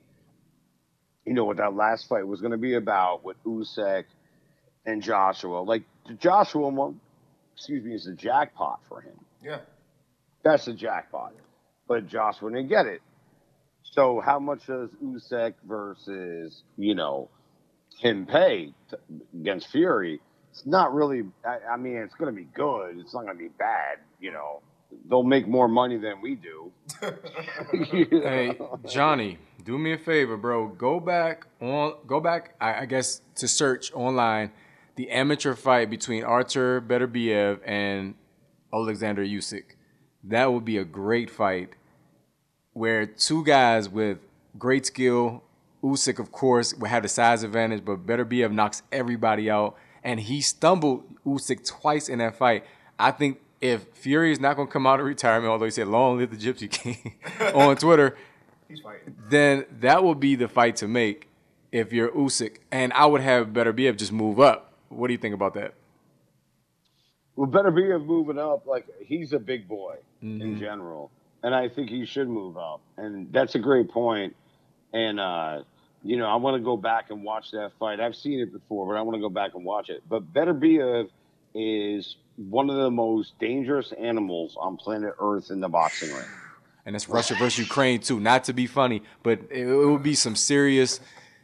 you know, what that last fight was going to be about with Usyk and Joshua. Like, the Joshua one, excuse me, is a jackpot for him. Yeah. That's a jackpot. But Joshua didn't get it. So how much does Usyk versus, you know, him pay to, against Fury? It's not really, I, I mean, it's going to be good. It's not going to be bad, you know. They'll make more money than we do. You know? Hey, Johnny, do me a favor, bro. Go back on. Go back. I, I guess to search online the amateur fight between Artur Beterbiev and Alexander Usyk. That would be a great fight, where two guys with great skill. Usyk, of course, would have the size advantage, but Beterbiev knocks everybody out, and he stumbled Usyk twice in that fight. I think. If Fury is not going to come out of retirement, although he said long live the Gypsy King on Twitter, He's fighting. Then that would be the fight to make if you're Usyk. And I would have Beterbiev just move up. What do you think about that? Well, Beterbiev moving up, like, he's a big boy mm-hmm. in general. And I think he should move up. And that's a great point. And, uh, you know, I want to go back and watch that fight. I've seen it before, but I want to go back and watch it. But Beterbiev is one of the most dangerous animals on planet Earth in the boxing ring. And it's Russia versus Ukraine, too. Not to be funny, but it, it would be some serious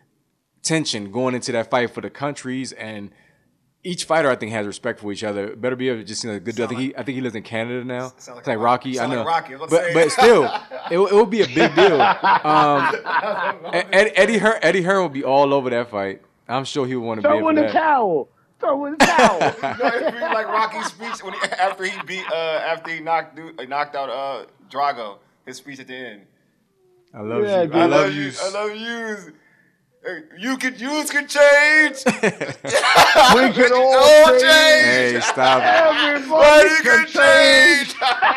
tension going into that fight for the countries. And each fighter, I think, has respect for each other. Beterbiev just you know, good. I think he, I think he lives in Canada now. Like it's like Rocky. Rocky. I know, like Rocky. but but still, it, it would be a big deal. Um, Ed, Eddie Hearn, Eddie Hearn would be all over that fight. I'm sure he would want to be Throw in the towel. Throw in the towel. No, it'd be like Rocky's speech when he, after he beat uh, after he knocked dude, knocked out uh, Drago. His speech at the end. I love yeah, you. Dude. I I love love you. you. I love you. Hey, you could use could change. We can all all change. change. Hey, stop it. Everybody you can could change.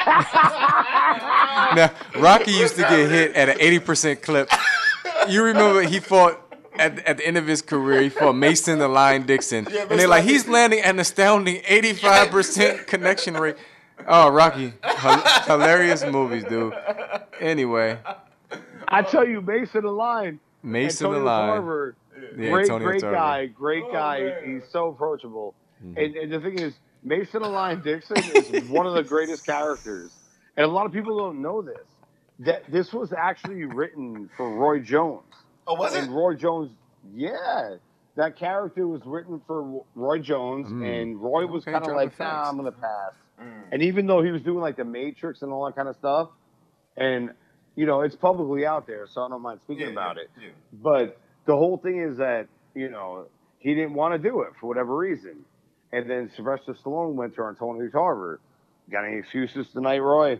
Now, Rocky used to get hit at an eighty percent clip. You remember he fought at, at the end of his career, he fought Mason the Lion Dixon. Yeah, and they're like, he's landing at an astounding eighty-five percent connection rate. Oh, Rocky. H- hilarious movies, dude. Anyway, I tell you, Mason the Lion. Mason Antonio the Lion. Tarver, Yeah, great, Antonio great Tarver. guy, great Oh, guy. man. He's so approachable. Mm-hmm. And, and the thing is, Mason the Lion Dixon is one of the greatest characters. And a lot of people don't know this. That this was actually written for Roy Jones. Oh, was it? And Roy Jones, yeah. That character was written for Roy Jones, Mm. and Roy was Okay, kind of dropping like, facts. nah, I'm going to pass. Mm. And even though he was doing like the Matrix and all that kind of stuff, and, you know, it's publicly out there, so I don't mind speaking Yeah, about yeah, it. yeah. But the whole thing is that, you know, he didn't want to do it for whatever reason. And then Sylvester Stallone went to Antonio Tarver. Got any excuses tonight, Roy?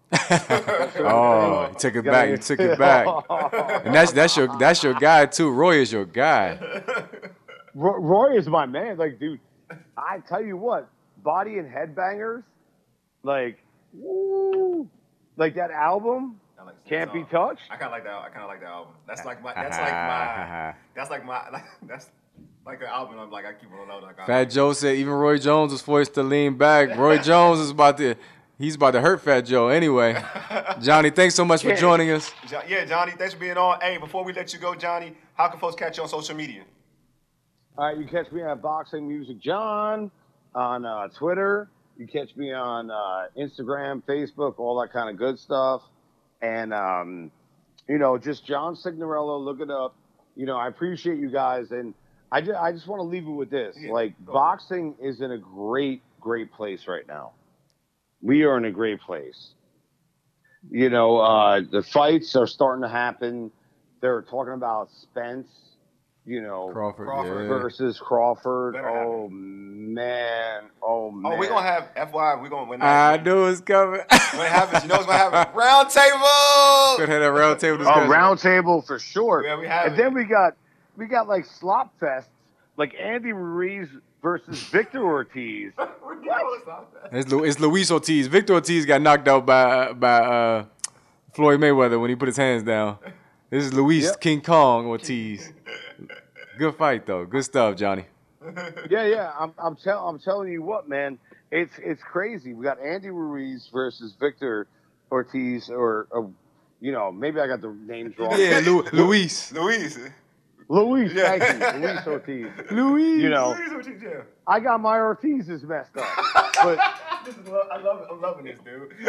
Oh, you took it back. You took it back. And that's that's your that's your guy too. Roy is your guy. Ro- Roy is my man. Like, dude, I tell you what, Body and Headbangers, like, woo, like that album I like that can't be song. touched. I kind of like that. I kind of like that album. That's like my. That's like my. That's like my. Like, that's like an album. I'm like I keep on low. Like I, Fat Joe said even Roy Jones was forced to lean back. Roy Jones is about to he's about to hurt Fat Joe anyway. Johnny, thanks so much for joining us. Jo- yeah, Johnny, thanks for being on. Hey, before we let you go, Johnny, how can folks catch you on social media? All right, you catch me at Boxing Music John on uh, Twitter. You catch me on uh, Instagram, Facebook, all that kind of good stuff. And, um, you know, just John Signorello, look it up. You know, I appreciate you guys. And I just, I just want to leave you with this. Yeah, like, go boxing is in a great, great place right now. We are in a great place. You know, uh, the fights are starting to happen. They're talking about Spence, you know, Crawford, Crawford yeah. versus Crawford. Better Oh man. Oh man. Oh, we're gonna have F Y I. We're gonna when I that, knew it's coming. when it happens. You know what's gonna happen? Round table. Could have a round table a discussion. round table for sure. Yeah, we have and it. then we got we got like slop fest, like Andy Ruiz versus Victor Ortiz. It's, Lu- it's Luis Ortiz. Victor Ortiz got knocked out by by uh, Floyd Mayweather when he put his hands down. This is Luis Yep. King Kong Ortiz. Good fight though. Good stuff, Johnny. Yeah, yeah. I'm I'm tell I'm telling you what, man. It's it's crazy. We got Andy Ruiz versus Victor Ortiz, or, or you know, maybe I got the names wrong. Yeah, Lu- Luis. Luis. Luis, Yeah. thank you, Luis Ortiz. Luis. You know, Luis Ortiz, yeah. I got my Ortizes messed up, but This is lo- I love it. I'm loving this, dude.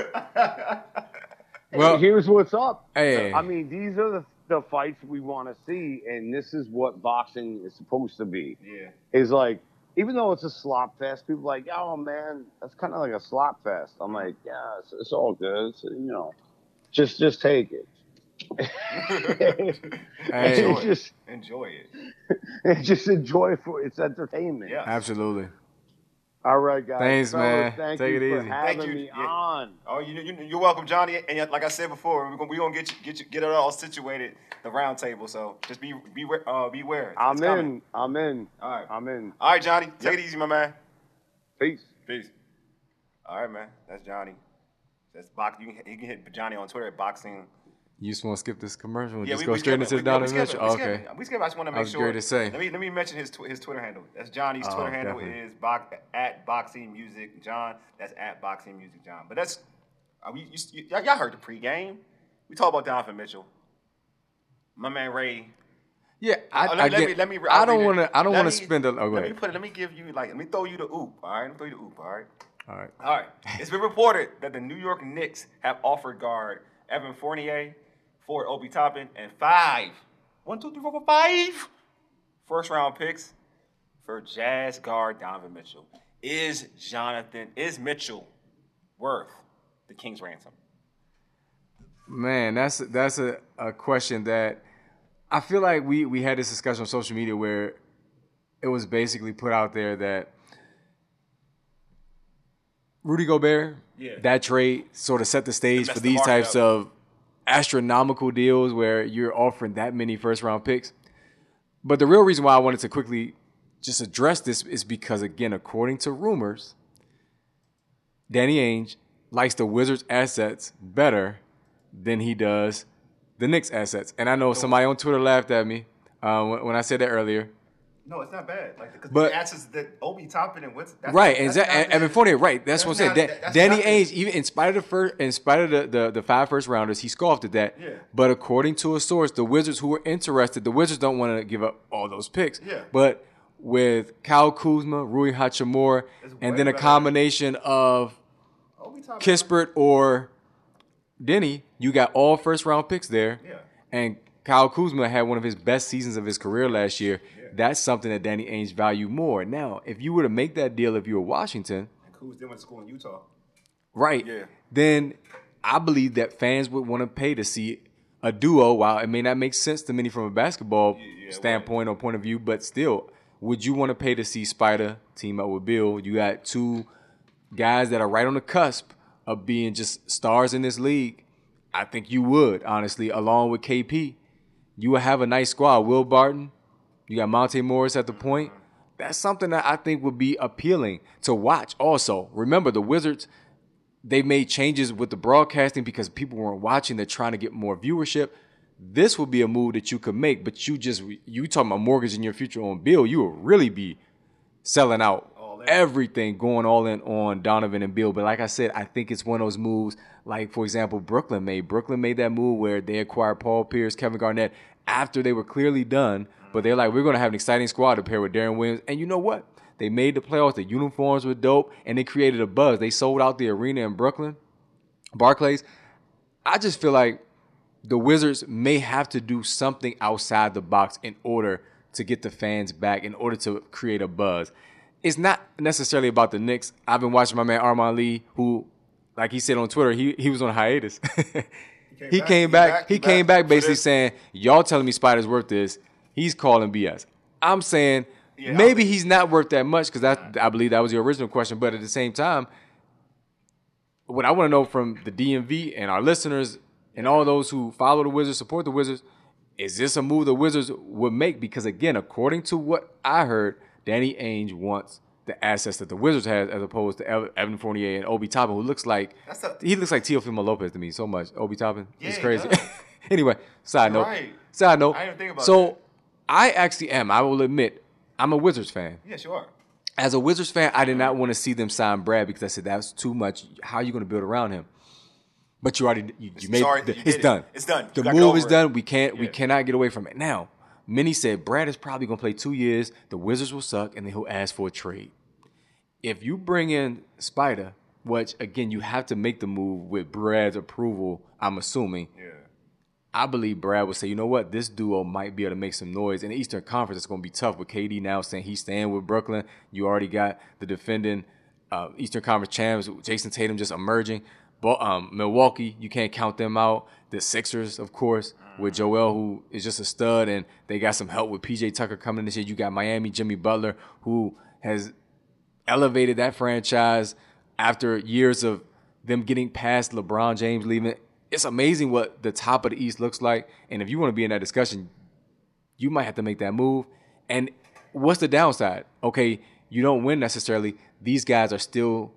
Well, here's what's up. Hey. I mean, these are the, the fights we want to see, and this is what boxing is supposed to be. Yeah. Is like, even though it's a slop fest, people are like, oh man, that's kind of like a slop fest. I'm like, yeah, it's, it's all good. It's, you know, just just take it. Hey. It's just Enjoy it. just enjoy it for its entertainment. Yeah. Absolutely. All right, guys. Thanks, Fellas, man. Thank Take you it for easy. having Thank you. me Yeah. on. Oh, you, you, you're welcome, Johnny. And yet, like I said before, we're gonna, we gonna get you, get you, get it all situated, the round table. So just be be uh, beware. It's I'm coming. in. I'm in. All right. I'm in. All right, Johnny. Take it easy, my man. Peace. Peace. All right, man. That's Johnny. That's box. You can, you can hit Johnny on Twitter at boxing. You just want to skip this commercial and Yeah, just we, go we straight skip into it. the We- we Donovan skip it. Mitchell? We Oh, skip okay. it. We skip it. I just want to I make was sure. great to say. Let me let me mention his tw- his Twitter handle. That's Johnny's Oh, Twitter handle definitely. is box, at Boxing Music John. That's at Boxing Music John. But that's uh, we you, you, y'all y'all heard the pregame. We talked about Donovan Mitchell. My man Ray. Yeah, I, Oh, let, I let get. me let me. I I'll don't read it. want to. I don't Let want to me- spend a. Oh, go Let me ahead. put it. Let me give you like. Let me throw you the oop. All right. Let me throw you the oop. All right. All right. All right. It's been reported that the New York Knicks have offered guard Evan Fournier, Ford Obi Toppin, and five, one, two, three, four, five first round picks for Jazz guard Donovan Mitchell. Is Jonathan, is Mitchell worth the King's ransom? Man, that's that's a, a question that I feel like we we had this discussion on social media where it was basically put out there that Rudy Gobert, Yeah. that trade sort of set the stage messed for the these market types up. of astronomical deals where you're offering that many first round picks. But the real reason why I wanted to quickly just address this is because, again, according to rumors, Danny Ainge likes the Wizards' assets better than he does the Knicks' assets. And I know somebody on Twitter laughed at me uh, when, when I said that earlier. No, it's not bad. Like, because But- the assets that Obi Toppin and what's that's, Right, that's exactly. not And Evan the- Fournier, right? That's, that's what I'm saying. not- Da- that's Danny not the- Ainge, even in spite of the first, in spite of the, the the five first rounders, he scoffed at that. Yeah. But according to a source, the Wizards who were interested, the Wizards don't want to give up all those picks. Yeah. But with Kyle Kuzma, Rui Hachimura, It's and way then a better. combination of Obi Toppin. Kispert or Denny, you got all first round picks there. Yeah. And Kyle Kuzma had one of his best seasons of his career last year. That's something that Danny Ainge valued more. Now, if you were to make that deal, if you were Washington, And Kuz then went to school in Utah. right, Yeah. then I believe that fans would want to pay to see a duo. While it may not make sense to many from a basketball yeah, standpoint or point of view, but still, would you want to pay to see Spider team up with Bill? You got two guys that are right on the cusp of being just stars in this league. I think you would, honestly, along with K P. You would have a nice squad. Will Barton, you got Monte Morris at the point. That's something that I think would be appealing to watch also. Remember, the Wizards, they made changes with the broadcasting because people weren't watching. They're trying to get more viewership. This would be a move that you could make, but you just, you talking about mortgaging your future on Bill, you would really be selling out everything, going all in on Donovan and Bill. But like I said, I think it's one of those moves like, for example, Brooklyn made. Brooklyn made that move where they acquired Paul Pierce, Kevin Garnett after they were clearly done. But they're like, we're going to have an exciting squad to pair with Darren Williams. And you know what? They made the playoffs. The uniforms were dope, and they created a buzz. They sold out the arena in Brooklyn, Barclays. I just feel like the Wizards may have to do something outside the box in order to get the fans back, in order to create a buzz. It's not necessarily about the Knicks. I've been watching my man Armand Lee, who, like he said on Twitter, he he was on hiatus. he came back. He came back basically saying, y'all telling me Spider's worth this. He's calling B S. I'm saying Yeah, maybe he's not worth that much because that I believe that was your original question. But at the same time, what I want to know from the D M V and our listeners and all those who follow the Wizards, support the Wizards, is this a move the Wizards would make? Because again, according to what I heard, Danny Ainge wants the assets that the Wizards has as opposed to Ev- Evan Fournier and Obi Toppin, who looks like That's a- he looks like Teofimo Lopez to me so much. Obi Toppin, Yeah, it's he crazy. does. Anyway, side note. Right. Side note. I didn't think about so that. I actually am. I will admit, I'm a Wizards fan. Yes, you are. As a Wizards fan, I did not want to see them sign Brad because I said that's too much. How are you going to build around him? But you already you, you made sorry, the, you it's did it. done. It's done. You The gotta get move over is it. done. We can't we Yeah. cannot get away from it. Now, many said Brad is probably going to play two years. The Wizards will suck, and then he'll ask for a trade. If you bring in Spider, which again you have to make the move with Brad's approval, I'm assuming. Yeah. I believe Brad would say, you know what, this duo might be able to make some noise. In the Eastern Conference, it's going to be tough with K D now saying he's staying with Brooklyn. You already got the defending uh, Eastern Conference champs, Jason Tatum just emerging. But um, Milwaukee, you can't count them out. The Sixers, of course, with Joel, who is just a stud, and they got some help with P J Tucker coming in this year. You got Miami, Jimmy Butler, who has elevated that franchise after years of them getting past LeBron James leaving. It's amazing what the top of the East looks like. And if you want to be in that discussion, you might have to make that move. And what's the downside? Okay, you don't win necessarily. These guys are still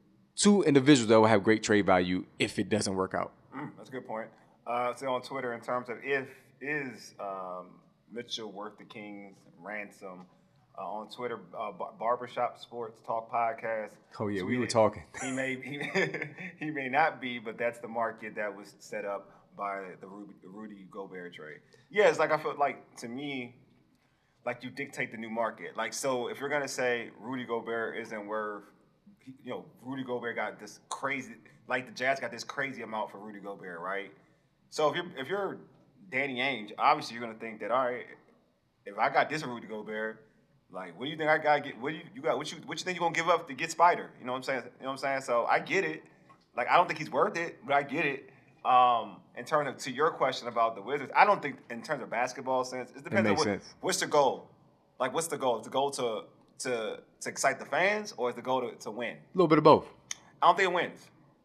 two individuals that will have great trade value if it doesn't work out. Mm, that's a good point. Uh, so on Twitter, in terms of if is um, Mitchell worth the Kings ransom? Uh, on Twitter, uh, Bar- Barbershop Sports Talk Podcast. Oh, yeah, we tweeted, were talking. He may he, he may not be, but that's the market that was set up by the Rudy, the Rudy Gobert trade. Yeah, it's like I feel like, to me, like you dictate the new market. Like, so if you're going to say Rudy Gobert isn't worth, you know, Rudy Gobert got this crazy, like the Jazz got this crazy amount for Rudy Gobert, right? So if you're, if you're Danny Ainge, obviously you're going to think that, all right, if I got this Rudy Gobert, like, what do you think I gotta get? What do you you got? What you what you think you gonna give up to get Spider? You know what I'm saying? You know what I'm saying? So I get it. Like, I don't think he's worth it, but I get it. Um, in terms of to your question about the Wizards, I don't think in terms of basketball sense, it depends on makes what, sense. what's the goal. Like, what's the goal? Is the goal to to to excite the fans, or is the goal to, to win? A little bit of both. I don't think it wins.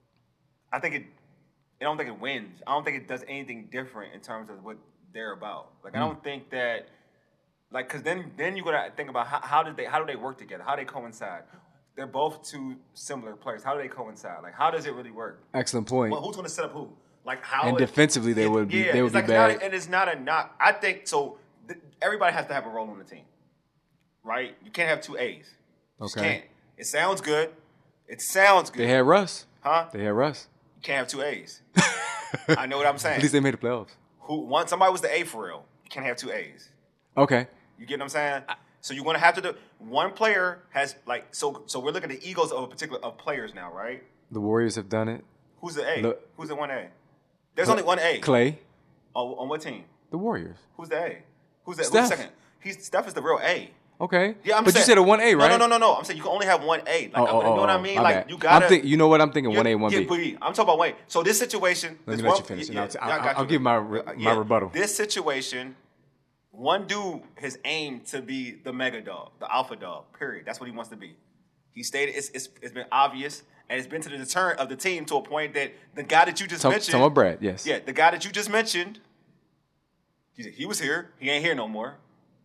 I think it. I don't think it wins. I don't think it does anything different in terms of what they're about. Like, I don't think that. Like, cause then then you gotta think about how, how did they how do they work together? How do they coincide? They're both two similar players. How do they coincide? Like, how does it really work? Excellent point. Well, who's gonna set up who? Like how? And it- defensively, they it- would be yeah, they would it's be like bad. Not a, and it's not a knock. I think so. Th- everybody has to have a role on the team, right? You can't have two A's. You just Okay. can't. It sounds good. It sounds good. They had Russ. huh? They had Russ. You can't have two A's. I know what I'm saying. At least they made the playoffs. Who one? Somebody was the A for real. You can't have two A's. Okay. You get what I'm saying? So you're gonna have to do one player has like so. So we're looking at the egos of a particular of players now, right? The Warriors have done it. Who's the A? Look- Who's the one A? There's only one A. Clay. On, on what team? The Warriors. Who's the A? Who's the, who's Steph. the second? He's Steph is the real A. Okay. Yeah, I'm but saying, you said a one A, right? No, no, no, no, no. I'm saying you can only have one A. Like, Oh, oh, you know what oh, I mean? my Like bad. you gotta. I'm think, you know what? I'm thinking you- one A, one yeah, B. but I'm talking about wait. So this situation. Let this me let one, you finish, and yeah, I'll t- yeah, I I'll- got I'll you. give my re- Uh, my rebuttal. This situation, one dude has aimed to be the mega dog, the alpha dog. Period. That's what he wants to be. He stated it's it's, it's been obvious, and it's been to the deterrent of the team to a point that the guy that you just Tom, mentioned, Tom Brad, yes. yeah, the guy that you just mentioned, he, he was here. He ain't here no more.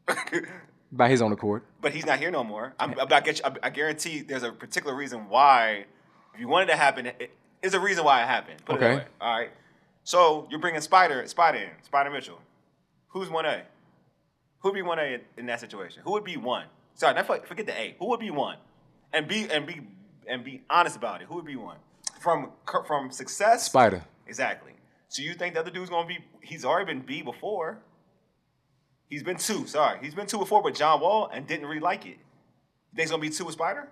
By his own accord. But he's not here no more. I'm, I, get you, I, I guarantee there's a particular reason why. If you wanted to happen, it, it's a reason why it happened. Put it Okay. that way. All right. So you're bringing Spider, Spider in, Spider Mitchell. Who's one A? Who'd be one A in, in that situation? Who would be one? Sorry, not for- forget the A. Who would be one? And be and be and be honest about it. Who would be one? From from success. Spider. Exactly. So you think the other dude's gonna be? He's already been B before. He's been two, sorry. He's been two before with John Wall and didn't really like it. You think he's going to be two with Spider?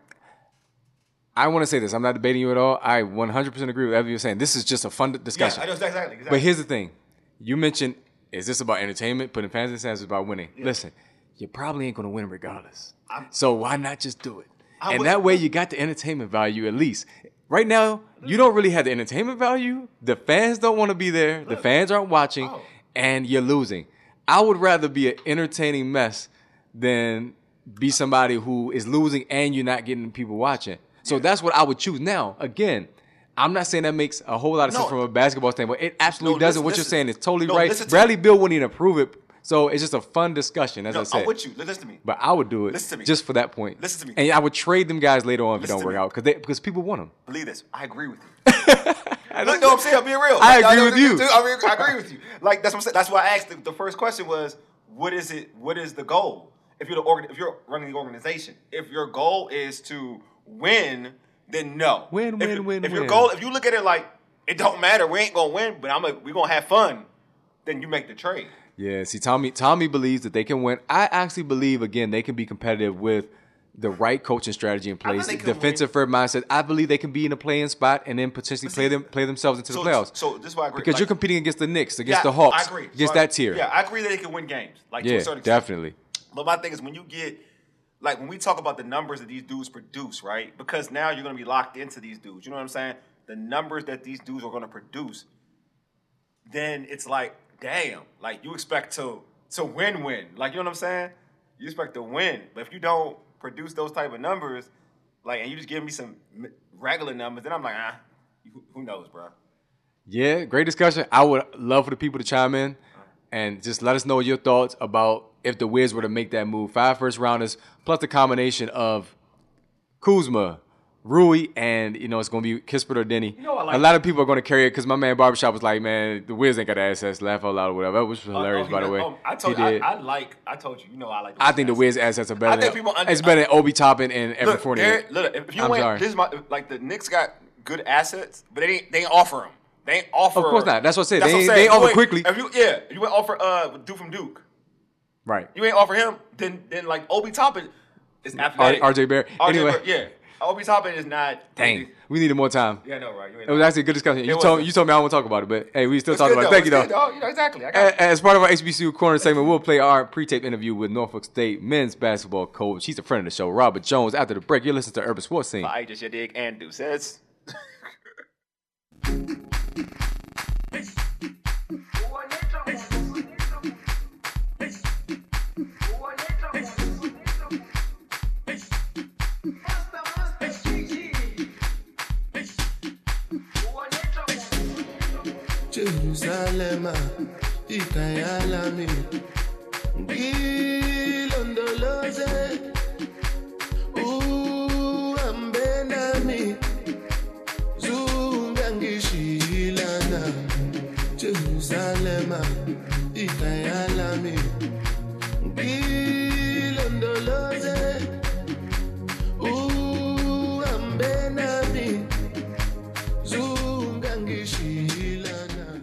I want to say this. I'm not debating you at all. I one hundred percent agree with everything you're saying. This is just a fun discussion. Yeah, I know exactly. exactly. But here's the thing. You mentioned, is this about entertainment? Putting fans in stands is about winning. Yeah. Listen, you probably ain't going to win regardless. I'm- so why not just do it? I'm and with- that way you got the entertainment value at least. Right now, you don't really have the entertainment value. The fans don't want to be there. The fans aren't watching. Oh. And you're losing. I would rather be an entertaining mess than be somebody who is losing and you're not getting people watching. So that's what I would choose. Now, again, I'm not saying that makes a whole lot of No. sense from a basketball standpoint. It absolutely No, doesn't. listen- what listen. you're saying is totally No, right. listen to Bradley me. Beal wouldn't even approve it. So it's just a fun discussion, as No, I said. I'm with you. Listen to me. But I would do it Listen to me. just for that point. Listen to me. And I would trade them guys later on if Listen it to don't work me. out because they because people want them. Believe this. I agree with you. Look, no, I'm saying I'm being real. I Like, agree know with the- you. the- I, mean, I agree with you. Like that's what I'm saying. That's why I asked. The, the first question was, what is it? What is the goal? If you're the organ, if you're running the organization, if your goal is to win, then no. Win, if, win, you- win, If your win. goal, if you look at it like it don't matter, we ain't gonna win, but I'm a, we gonna have fun, then you make the trade. Yeah, see, Tommy Tommy believes that they can win. I actually believe, again, they can be competitive with the right coaching strategy in I know place, they can defensive first mindset. I believe they can be in a playing spot and then potentially But play see, them play themselves into So, the playoffs. so this is why I agree. because Like, you're competing against the Knicks, against yeah, the Hawks, I agree. against So I- that tier. Yeah, I agree that they can win games. Like to Yeah, a certain extent. definitely. But my thing is when you get, like when we talk about the numbers that these dudes produce, right? Because now you're going to be locked into these dudes. You know what I'm saying? The numbers that these dudes are going to produce, then it's like, damn, like you expect to to win, win. Like, you know what I'm saying? You expect to win. But if you don't produce those type of numbers, like, and you just give me some m- regular numbers, then I'm like, ah, who, who knows, bro? Yeah, great discussion. I would love for the people to chime in and just let us know your thoughts about if the Wiz were to make that move. Five first rounders plus the combination of Kuzma, Rui, and, you know, it's going to be Kispert or Denny. You know I like a lot of people are going to carry it because my man Barbershop was like, man, the Wiz ain't got the assets, laugh out loud or whatever. Which was hilarious, Oh, by the he- way. oh, I told He you, did. I, I like, I told you, you know I like I think the assets. Wiz assets are better I think than, people under- it's better than Obi Toppin and Evan Look, Fournier. there- look, if you I'm went, sorry. this is my, like the Knicks got good assets, but they ain't, they ain't offer them. They ain't offer. Of course not. That's what I said. That's They what ain't- I'm they saying. offer You ain't- quickly. If you, yeah, if you went offer uh, dude from Duke, Right. you ain't offer him, then then like Obi Toppin is athletic. R J Barrett. R J Anyway. Barrett, yeah. Obi Toppin is not. Dang. We needed more time. Yeah, no, right. You ain't It was actually a good discussion. You It told, was. you told me I won't talk about it, but hey, we still It's talking good, about it. Thank you, It's though. good, You know exactly. I got A- it. As part of our H B C U Corner segment, we'll play our pre-tape interview with Norfolk State men's basketball coach. He's a friend of the show, Robert Jones. After the break, you're listening to Urban Sports Scene. I just you dig and do says. Jerusalem, ikayalami, ngila ilondoloze uhambe nami zungangishilana Jerusalema ikhaya lami ilondoloze uhambe nami zungangishilana.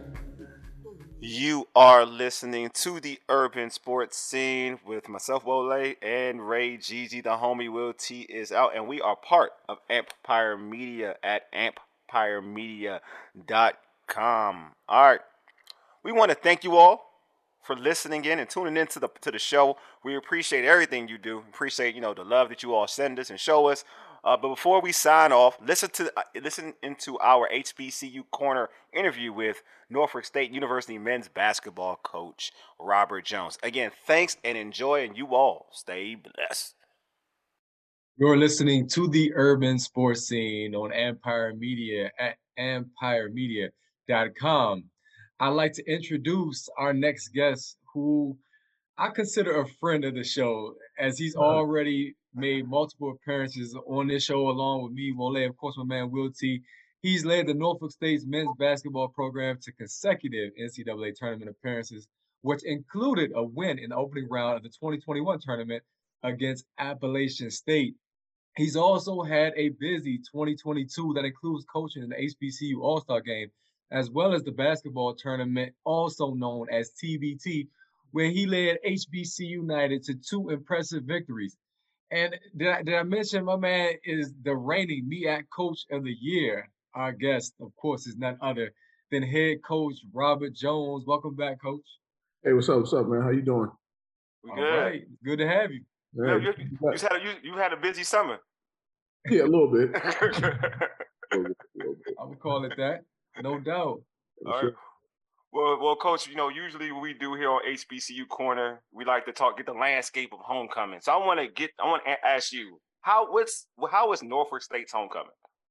You are listening to the Urban Sports Scene with myself, Wole, and Ray Gigi. The homie Will T is out, and we are part of Empire Media at empire media dot com. All right. We want to thank you all for listening in and tuning in to the, to the show. We appreciate everything you do. Appreciate, you know, the love that you all send us and show us. Uh, but before we sign off, listen to uh, listen into our H B C U Corner interview with Norfolk State University men's basketball coach Robert Jones. Again, thanks and enjoy, and you all stay blessed. You're listening to the Urban Sports Scene on Empire Media at empire media dot com. I'd like to introduce our next guest, who I consider a friend of the show, as he's already made multiple appearances on this show along with me, Wole, of course, my man Will T. He's led the Norfolk State's men's basketball program to consecutive N C double A tournament appearances, which included a win in the opening round of the twenty twenty-one tournament against Appalachian State. He's also had a busy twenty twenty-two that includes coaching in the H B C U All-Star Game, as well as the basketball tournament, also known as T B T, where he led H B C United to two impressive victories. And did I, did I mention my man is the reigning M E A C Coach of the Year? Our guest, of course, is none other than head coach Robert Jones. Welcome back, Coach. Hey, what's up? What's up, man? How you doing? We All good. right. Good to have you. You, Hey, you, you, you, had a, you, you had a busy summer. yeah, a little bit. All A little bit, a little bit. I would call it that. No doubt. right. Well, well, Coach, you know, usually what we do here on H B C U Corner, we like to talk, get the landscape of homecoming. So I want to get, I want to ask you, how what's how is Norfolk State's homecoming?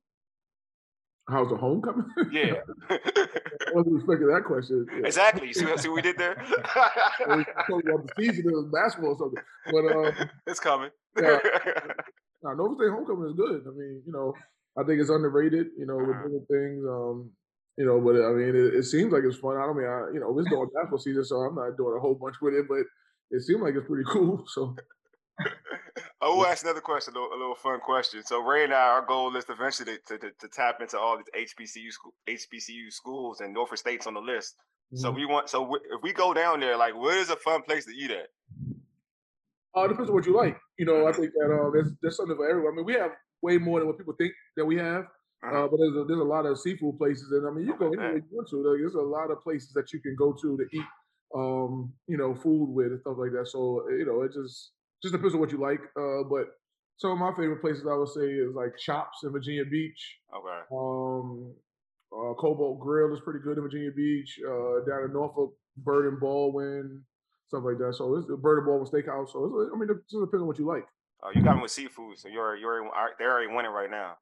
How's the homecoming? Yeah, I wasn't expecting that question. Yeah. exactly. You see, what- see what we did there? I was talking about the season of basketball or something. But um, It's coming. yeah. Nah, Nova State homecoming is good. I mean, you know, I think it's underrated. You know, with Uh-huh. different things. Um, you know, but I mean, it, it seems like it's fun. I don't mean, I, you know, it's during basketball season, so I'm not doing a whole bunch with it. But it seemed like it's pretty cool. So I will ask another question, a little, a little fun question. So Ray and I, our goal is eventually to, to, to tap into all these H B C U school, H B C U schools, and Norfolk State's on the list. So Mhm. we want, so we, if we go down there, like, what is a fun place to eat at? uh, it depends on what you like. You know, I think that uh, there's there's something for everyone. I mean, we have way more than what people think that we have. Uh, but there's a, there's a lot of seafood places, and I mean, you go anywhere you want to. Like, there's a lot of places that you can go to to eat, um, you know, food with and stuff like that. So you know, it just just depends on what you like. Uh, but some of my favorite places I would say is like Chops in Virginia Beach. Okay. Um, uh, Cobalt Grill is pretty good in Virginia Beach. Uh, down in Norfolk, Bird and Baldwin, stuff like that. So it's Bird and Baldwin Steakhouse. So it's, I mean, it just depends on what you like. Oh, you got me with seafood, so you're you're already, they're already winning right now.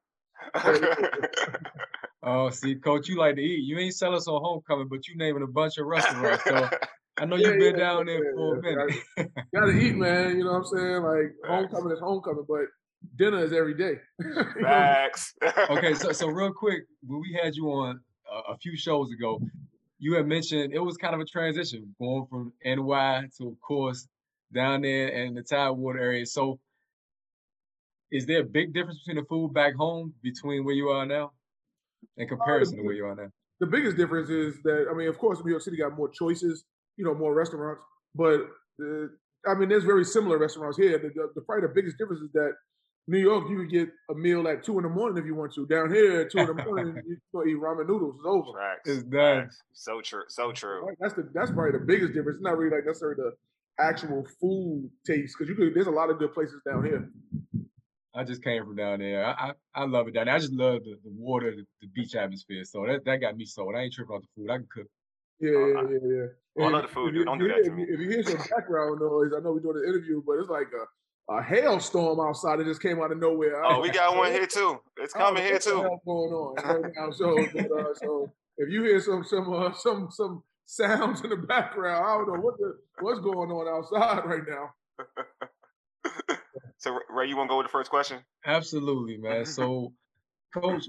Oh, see, Coach, you like to eat. You ain't selling us on homecoming, but you naming a bunch of restaurants. So I know you've been Yeah, down yeah, there yeah, for a yeah. minute. Gotta eat, man. You know what I'm saying? Like homecoming is homecoming, but dinner is every day. Facts. Okay, so so real quick, when we had you on a, a few shows ago, you had mentioned it was kind of a transition going from N Y to, of course, down there in the Tidewater area. So is there a big difference between the food back home between where you are now in comparison to where you are now? The biggest difference is that I mean, of course, New York City got more choices, you know, more restaurants. But uh, I mean, there's very similar restaurants here. The, the, the probably the biggest difference is that New York, you could get a meal at two in the morning if you want to. Down here, at two in the morning, you can eat ramen noodles. It's over. Facts. It's done. Facts. So true. So true. Right? That's the that's probably the biggest difference. It's not really like necessarily the actual food taste because you could. There's a lot of good places down here. I just came from down there. I I, I love it down there. I just love the, the water, the, the beach atmosphere. So that, that got me sold. I ain't tripping off the food. I can cook. Yeah, yeah, yeah, yeah. Oh, I And love the food, if dude. you- Don't if do you that hear- to me. If you, if you hear some background noise, I know we're doing an interview, but it's like a, a hailstorm outside. It just came out of nowhere. Oh, we got one here too. It's I don't coming know here what the too. hell's going on right now. So, but, uh, so if you hear some some uh, some some sounds in the background, I don't know what the what's going on outside right now. So Ray, you want to go with the first question? Absolutely, man. So, Coach,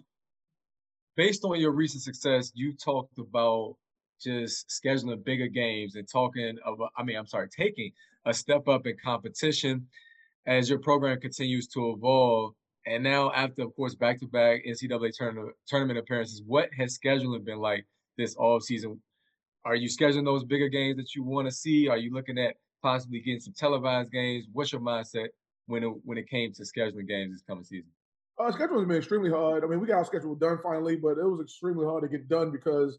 based on your recent success, you talked about just scheduling bigger games and talking about, I mean, I'm sorry, taking a step up in competition as your program continues to evolve. And now, after, of course, back-to-back N C double A tournament, tournament appearances, what has scheduling been like this offseason? Are you scheduling those bigger games that you want to see? Are you looking at possibly getting some televised games? What's your mindset when it, when it came to scheduling games this coming season? Uh, schedule has been extremely hard. I mean, we got our schedule done finally, but it was extremely hard to get done because,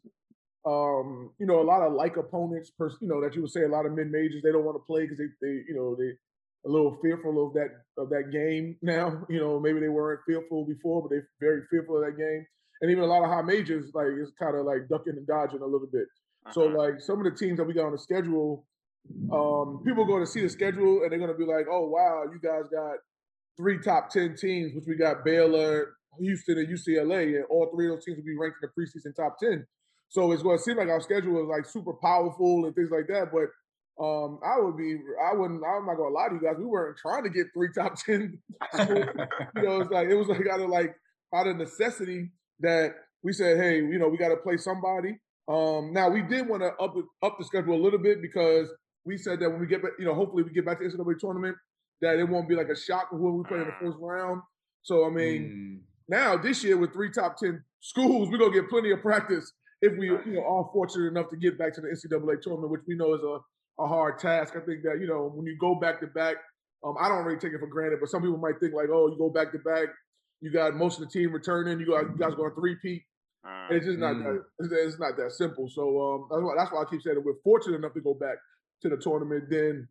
um, you know, a lot of like opponents, pers- you know, that you would say a lot of mid majors, they don't want to play because they, they, you know, they a little fearful of that of that game now. You know, maybe they weren't fearful before, but they're very fearful of that game. And even a lot of high majors, like it's kind of like ducking and dodging a little bit. Uh-huh. So like some of the teams that we got on the schedule, um, people are going to see the schedule and they're going to be like, oh wow, you guys got three top ten teams, which we got Baylor, Houston, and U C L A, and all three of those teams will be ranked in the preseason top ten. So it's going to seem like our schedule is like super powerful and things like that. But um, I would be, I wouldn't, I'm not going to lie to you guys. We weren't trying to get three top ten. You know, it's like it was like out of like out of necessity that we said, hey, you know, we got to play somebody. Um, now we did want to up up the schedule a little bit because we said that when we get back, you know, hopefully we get back to the N C double A tournament, that it won't be like a shock when we play in the first round. So, I mean, mm. now this year with three top ten schools, we're going to get plenty of practice if we, you know, are fortunate enough to get back to the N C double A tournament, which we know is a, a hard task. I think that, you know, when you go back to back, um, I don't really take it for granted, but some people might think like, oh, you go back to back, you got most of the team returning, you, got, you guys going to three-peat. Uh, it's just not mm. that, it's, it's not that simple. So um, that's, why, that's why I keep saying that we're fortunate enough to go back to the tournament, then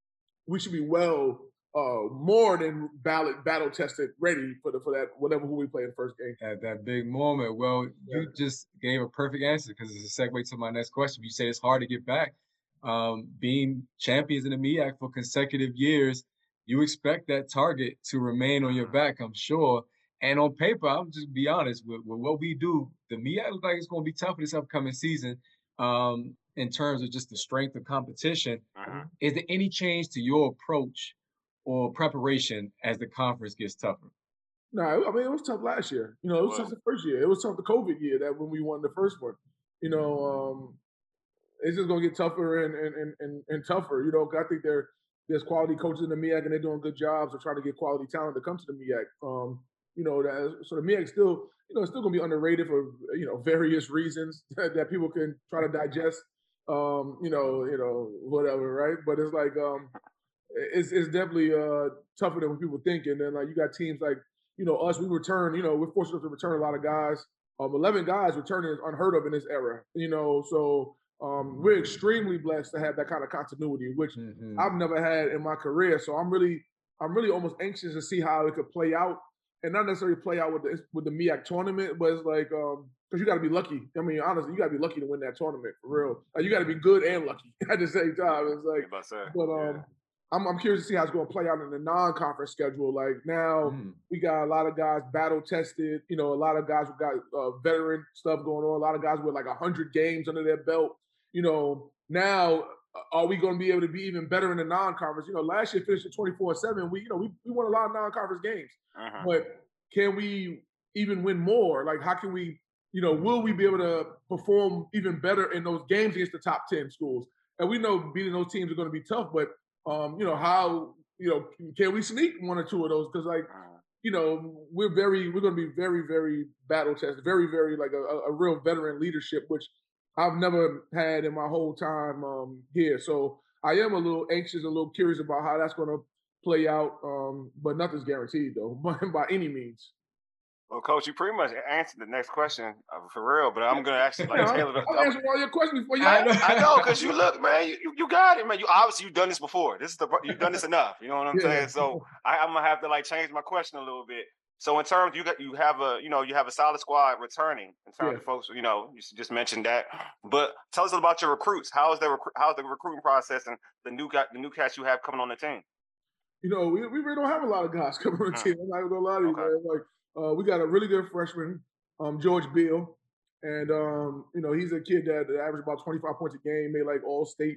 we should be well Uh, more than battle battle tested, ready for the for that whatever who we play in the first game. At that big moment. Well, yeah. You just gave a perfect answer because it's a segue to my next question. You say it's hard to get back. Um, being champions in the M E A C for consecutive years, you expect that target to remain on your back, I'm sure. And on paper, I'll just be honest with, with what we do. The M E A C looks like it's going to be tough this upcoming season. Um, in terms of just the strength of competition, uh-huh. Is there any change to your approach or preparation as the conference gets tougher? No, I mean, it was tough last year. You know, it was tough the first year. It was tough the COVID year that when we won the first one. You know, um, it's just going to get tougher and, and, and, and tougher. You know, I think there, there's quality coaches in the M E A C and they're doing good jobs of trying to get quality talent to come to the M E A C. Um, you know, that, so the M E A C still, you know, it's still going to be underrated for, you know, various reasons that, that people can try to digest, um, you know, you know, whatever, right? But it's like, um, It's, it's definitely uh, tougher than what people think. And then like you got teams like, you know, us, we return, you know, we're fortunate to return a lot of guys. Um, eleven guys returning is unheard of in this era, you know, so um, we're extremely blessed to have that kind of continuity, which mm-hmm. I've never had in my career. So I'm really, I'm really almost anxious to see how it could play out, and not necessarily play out with the with the M E A C tournament, but it's like, um, because you got to be lucky. I mean, honestly, you got to be lucky to win that tournament for real. Like, you got to be good and lucky at the same time. It's like, but um. Yeah. I'm, I'm curious to see how it's going to play out in the non-conference schedule. Like now, mm. we got a lot of guys battle tested. You know, a lot of guys who got uh, veteran stuff going on. A lot of guys with like a hundred games under their belt. You know, now are we going to be able to be even better in the non-conference? You know, last year finished at twenty-four seven. We, you know, we we won a lot of non-conference games. Uh-huh. But can we even win more? Like, how can we? You know, will we be able to perform even better in those games against the top ten schools? And we know beating those teams are going to be tough, but Um, you know, how, you know, can we sneak one or two of those? Because, like, you know, we're very, we're going to be very, very battle tested, very, very, like, a, a real veteran leadership, which I've never had in my whole time um, here. So I am a little anxious, a little curious about how that's going to play out, um, but nothing's guaranteed, though, by, by any means. Well, Coach, you pretty much answered the next question uh, for real, but I'm going to actually like tailor the. I'm answering all your questions before you. I, I know, because you look, man, you, you got it, man. You obviously you've done this before. This is the you've done this enough. You know what I'm yeah. saying? So I, I'm gonna have to like change my question a little bit. So in terms, you got you have a you know you have a solid squad returning. In terms yeah. of folks, you know, you just mentioned that. But tell us about your recruits. How is the recru- how's the recruiting process and the new got the new cats you have coming on the team? You know, we, we really don't have a lot of guys coming on the team. I'm not even gonna lie to you, okay. man. Like. Uh, we got a really good freshman, um, George Beal, and um, you know he's a kid that averaged about twenty-five points a game, made like all state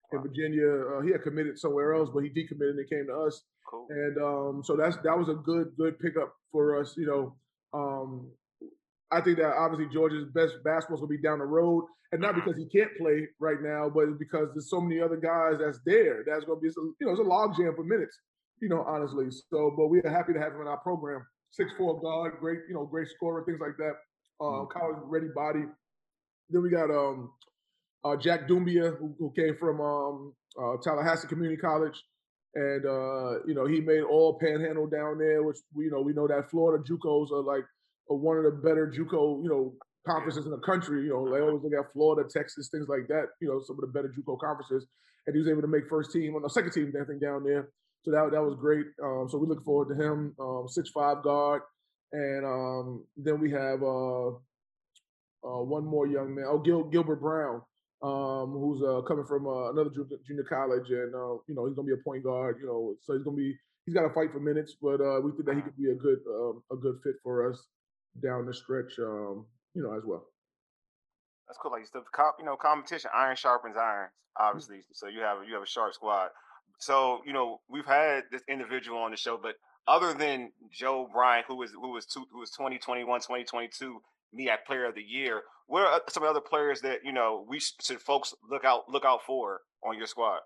in Virginia. Uh, he had committed somewhere else, but he decommitted and came to us. Cool. And um, so that's that was a good good pickup for us. You know, um, I think that obviously Georgia's best basketball's gonna be down the road, and not because he can't play right now, but it's because there's so many other guys that's there. That's gonna be, you know, it's a logjam for minutes. You know, honestly. So, but we are happy to have him in our program. six foot four guard, great, you know, great scorer, things like that. Uh, college ready body. Then we got um, uh, Jack Dumbia, who, who came from um, uh, Tallahassee Community College, and uh, you know he made all Panhandle down there, which we, you know we know that Florida JUCOs are like are one of the better JUCO you know conferences in the country. You know they always look at Florida, Texas, things like that. You know some of the better JUCO conferences, and he was able to make first team on the second team, I think, down there. So that that was great. Um, so we look forward to him. Um, six five guard, and um, then we have. Uh, Uh, one more young man, oh Gil, Gilbert Brown, um, who's uh, coming from uh, another junior, junior college, and uh, you know he's gonna be a point guard. You know, so he's gonna be he's got to fight for minutes, but uh, we think that he could be a good um, a good fit for us down the stretch. Um, you know, as well. That's cool. Like the you know competition, iron sharpens iron, obviously. So you have you have a sharp squad. So you know we've had this individual on the show, but other than Joe Bryant, who was who was two, who was twenty twenty-one, twenty twenty-two. M E A C Player of the Year. What are some other players that you know we should folks look out look out for on your squad?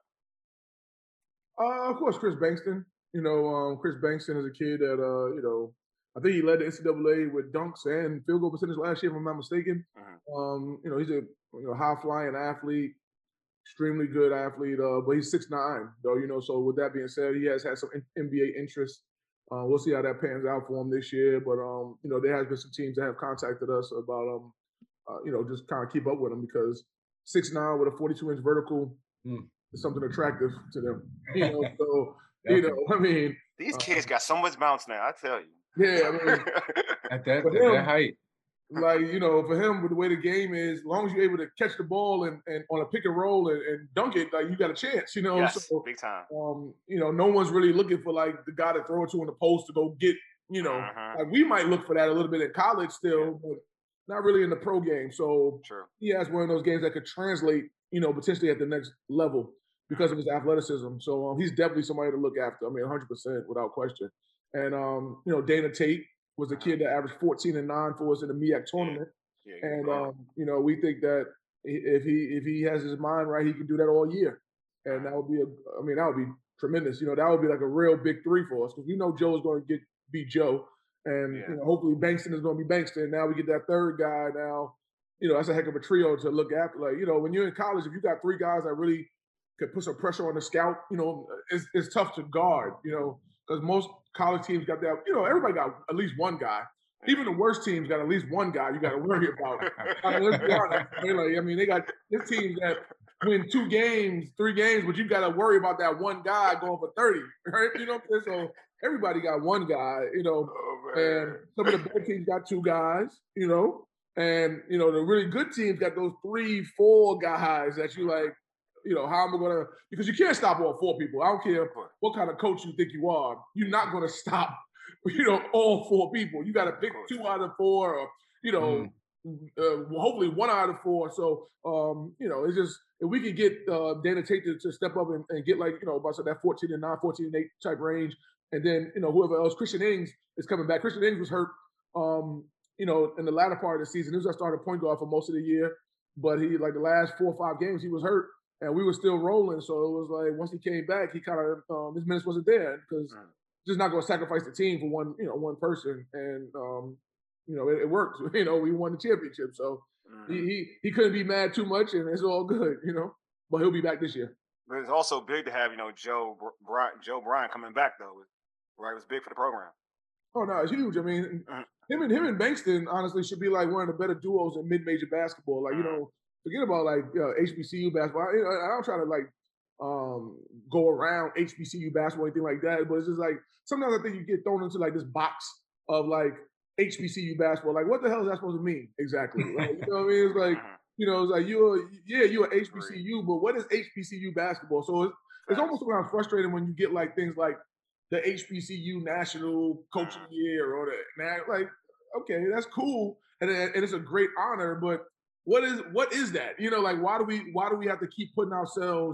Uh, of course, Chris Bankston. You know, um, Chris Bankston is a kid that uh, you know, I think he led the N C double A with dunks and field goal percentage last year, if I'm not mistaken. Mm-hmm. Um, you know, he's a you know high flying athlete, extremely good athlete. Uh, but he's six nine, though. You know, so with that being said, he has had some N B A interest. Uh, we'll see how that pans out for him this year. But, um, you know, there has been some teams that have contacted us about, um, uh, you know, just kind of keep up with him because six nine with a forty-two inch vertical mm. is something attractive to them. You know, so, you know, I mean. These kids uh, got so much bounce now, I tell you. Yeah, I mean. at that, at him, that height. Like, you know, for him, with the way the game is, as long as you're able to catch the ball and, and on a pick and roll and, and dunk it, like you got a chance, you know. Yes, so, big time. Um, you know, no one's really looking for like the guy to throw it to in the post to go get, you know, uh-huh. like we might look for that a little bit in college still, yeah. but not really in the pro game. So True. He has one of those games that could translate, you know, potentially at the next level because of his athleticism. So um, he's definitely somebody to look after. I mean, one hundred percent without question. And, um, you know, Dana Tate was a kid that averaged fourteen and nine for us in the M E A C tournament. Yeah. Yeah, and, um, you know, we think that if he if he has his mind right, he can do that all year. And that would be, a, I mean, that would be tremendous. You know, that would be like a real big three for us because we know Joe is going to get be Joe. And, yeah. you know, hopefully Bankston is going to be Bankston. Now we get that third guy now. You know, that's a heck of a trio to look after. Like, you know, when you're in college, if you got three guys that really could put some pressure on the scout, you know, it's, it's tough to guard, you know, because most college teams got that, you know, everybody got at least one guy. Even the worst teams got at least one guy you got to worry about. I mean, let's be honest. Like, I mean, they got this teams that win two games, three games, but you got to worry about that one guy going for thirty, right? You know what I'm saying? So everybody got one guy, you know, oh, and some of the bad teams got two guys, you know, and, you know, the really good teams got those three, four guys that you like, you know, how am I going to – because you can't stop all four people. I don't care what kind of coach you think you are. You're not going to stop – you know, all four people. You got to pick two out of four, or you know, mm. uh, hopefully one out of four. So, um, you know, it's just if we can get uh, Dana Tate to, to step up and, and get like you know about that fourteen and nine, fourteen and eight type range, and then you know whoever else, Christian Ings is coming back. Christian Ings was hurt, um, you know, in the latter part of the season. He was our starting point guard for most of the year, but he like the last four or five games he was hurt, and we were still rolling. So it was like once he came back, he kind of um, his minutes wasn't there because. Mm. Just not going to sacrifice the team for one, you know, one person, and um, you know, it, it worked. You know, we won the championship, so mm-hmm. he, he he couldn't be mad too much, and it's all good, you know. But he'll be back this year. But it's also big to have, you know, Joe Bryant, Joe Bryant coming back though, right? It was big for the program. Oh no, it's huge. I mean, mm-hmm. him and him and Bankston honestly should be like one of the better duos in mid-major basketball. Like mm-hmm. you know, forget about like uh, H B C U basketball. I, you know, I don't try to like. Um, go around H B C U basketball or anything like that, but it's just like sometimes I think you get thrown into like this box of like H B C U basketball. Like, what the hell is that supposed to mean exactly? Like, you know what I mean? It's like you know, it's like you're yeah, you're H B C U, but what is H B C U basketball? So it's it's almost sometimes frustrating when you get like things like the H B C U National Coach of the Year or the like. Okay, that's cool, and and it's a great honor, but what is what is that? You know, like why do we why do we have to keep putting ourselves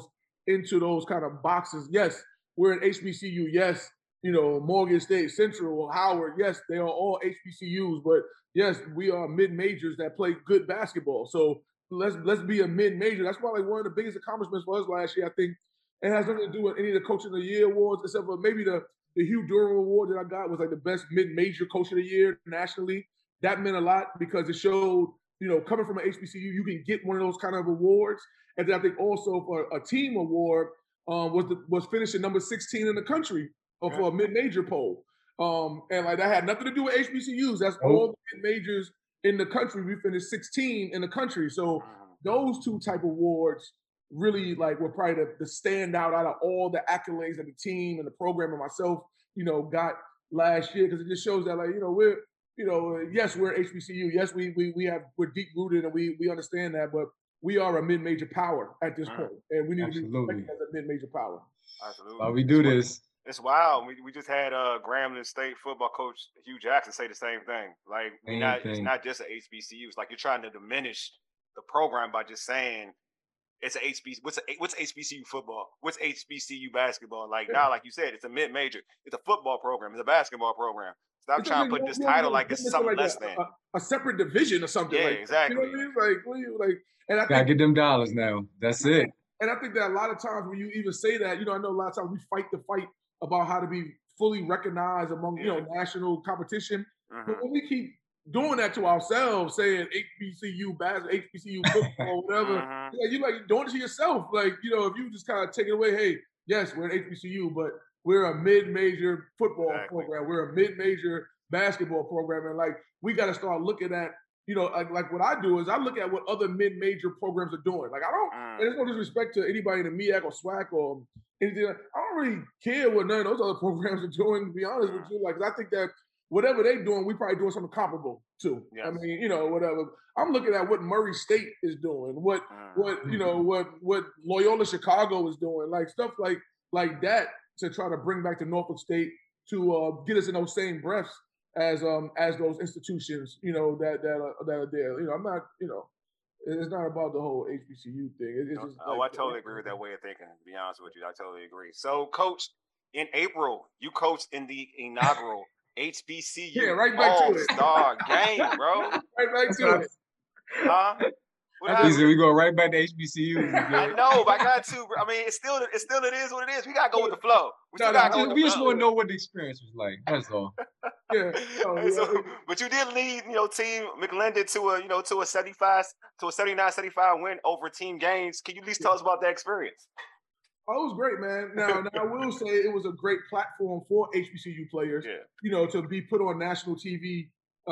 into those kind of boxes. Yes, we're an H B C U. Yes, you know, Morgan State, Central, Howard. Yes, they are all H B C Us, but yes, we are mid-majors that play good basketball. So let's let's be a mid-major. That's probably one of the biggest accomplishments for us last year. I think it has nothing to do with any of the Coach of the Year awards, except for maybe the the Hugh Durham award that I got was like the best mid-major Coach of the Year nationally. That meant a lot because it showed, you know, coming from an H B C U, you can get one of those kind of awards. And then I think also for a team award um, was the, was finishing number sixteen in the country uh, for a mid-major poll. Um, and like that had nothing to do with H B C Us. That's all the mid-majors in the country. We finished sixteen in the country. So those two type of awards really like were probably the, the standout out of all the accolades that the team and the program and myself, you know, got last year, because it just shows that like, you know, we're, you know, yes, we're H B C U. Yes, we we we have we're deep rooted and we we understand that, but we are a mid-major power at this point, and we need Absolutely. to be respected as a mid-major power. Absolutely. While we do this, It's wild. We we just had uh Grambling State football coach Hugh Jackson say the same thing. Like we Same not it's thing. not just an H B C U. It's like you're trying to diminish the program by just saying it's a H B C. What's a, what's H B C U football? What's H B C U basketball? Like now, like you said, it's a mid-major. It's a football program. It's a basketball program. Stop It's trying like, to put you this know, title you like know, it's it's something like less a, than. a, a separate division or something. Yeah, like that. exactly. You know what I mean? Like, what do you like? And I gotta think get them dollars now. That's it. And I think that a lot of times when you even say that, you know, I know a lot of times we fight the fight about how to be fully recognized among, you know, national competition. But when we keep doing that to ourselves, saying H B C U basketball, H B C U football, whatever, like, you like doing it to yourself. Like, you know, if you just kind of take it away, hey, yes, we're an H B C U, but we're a mid-major football program. We're a mid-major basketball program. And like, we got to start looking at, you know, like, like what I do is I look at what other mid-major programs are doing. Like I don't, and there's no disrespect to anybody in the MEAC or SWAC or anything. I don't really care what none of those other programs are doing, to be honest with you. Like, 'cause I think that whatever they're doing, we probably doing something comparable to. I mean, you know, whatever. I'm looking at what Murray State is doing, what, what, you know, what, what Loyola Chicago is doing, like stuff like, like that to try to bring back to Norfolk State to uh, get us in those same breaths as um as those institutions, you know, that that are, that are there. You know, I'm not, you know, it's not about the whole H B C U thing. It, it's just Oh, like, I totally agree with that way of thinking. To be honest with you, I totally agree. So, Coach, in April, you coached in the inaugural H B C U Yeah, right back to it. All-Star game, bro. Right back to it. Huh? What He said happened? we go right back to H B C U. I know, but I got to. Bro. I mean, it's still, it's still, it is what it is. We gotta go with the flow. We still No, no, gotta go just- with we the just flow. want to know what the experience was like. That's all. Yeah. And so, but you did lead, you know, Team McLendon to a, you know, to a seventy-five, to a seventy-nine seventy-five win over Team Gaines. Can you at least tell us about that experience? Oh, it was great, man. Now, now I will say it was a great platform for H B C U players. Yeah. You know, to be put on national T V.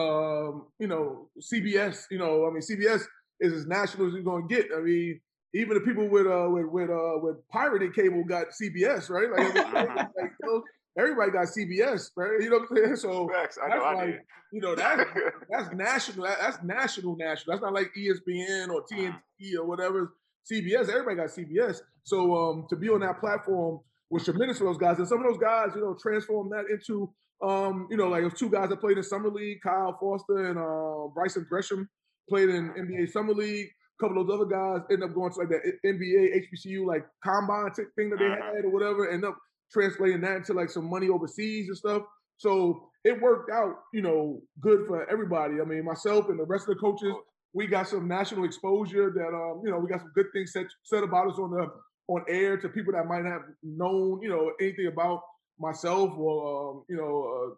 Um, you know, C B S. You know, I mean, C B S is as national as you're gonna get. I mean, even the people with uh with with uh with pirated cable got C B S, right? Like, like, you know, everybody got C B S, right? You know what I'm saying? So Facts. I that's know I like, did. you know, that's that's national. That, that's national, national. That's not like E S P N or T N T or whatever. C B S, everybody got C B S. So um, to be on that platform was tremendous for those guys. And some of those guys, you know, transformed that into, um, you know, like those two guys that played in Summer League, Kyle Foster and uh, Bryson Gresham played in N B A Summer League. A couple of those other guys ended up going to like that N B A, H B C U, like combine t- thing that they had or whatever, end up translating that into like some money overseas and stuff. So it worked out, you know, good for everybody. I mean, myself and the rest of the coaches, we got some national exposure that, um, you know, we got some good things said, said about us on the on air to people that might not have known, you know, anything about myself or, um, you know,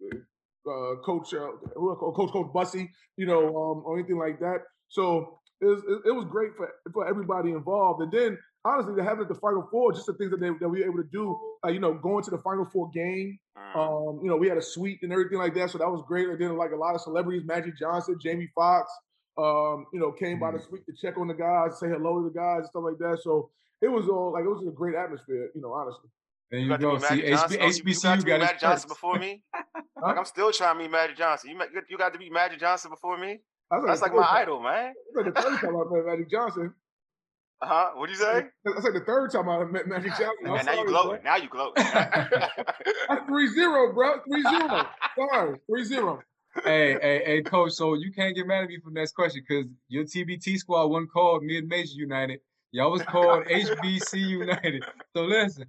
uh, uh, Coach, uh, Coach, Coach Bussy, you know, um, or anything like that. So it was, it was great for, for everybody involved. And then, honestly, to have it at the Final Four, just the things that, they, that we were able to do, uh, you know, going to the Final Four game, um, you know, we had a suite and everything like that. So that was great. And then, like, a lot of celebrities, Magic Johnson, Jamie Foxx, um, you know, came by the suite to check on the guys, say hello to the guys and stuff like that. So it was all, like, it was a great atmosphere, you know, honestly. There You you got to go. meet See, Magic Johnson. Oh, you- H B you C got U to meet got his Magic Johnson perks. before me. Like I'm still trying to meet Magic Johnson. You met, you got to meet Magic Johnson before me. That's That's like the my third- idol, man. That's like the third time I met Magic Johnson. Uh huh. What'd you say? That's like the third time I met Magic Johnson. I'm And now you sorry, gloating. bro. Now you gloating. That's three zero, bro. three zero. Sorry, three zero. hey, hey, hey, coach. So you can't get mad at me for the next question because your T B T squad wasn't called Mid Major United. Y'all was called H B C United. So listen,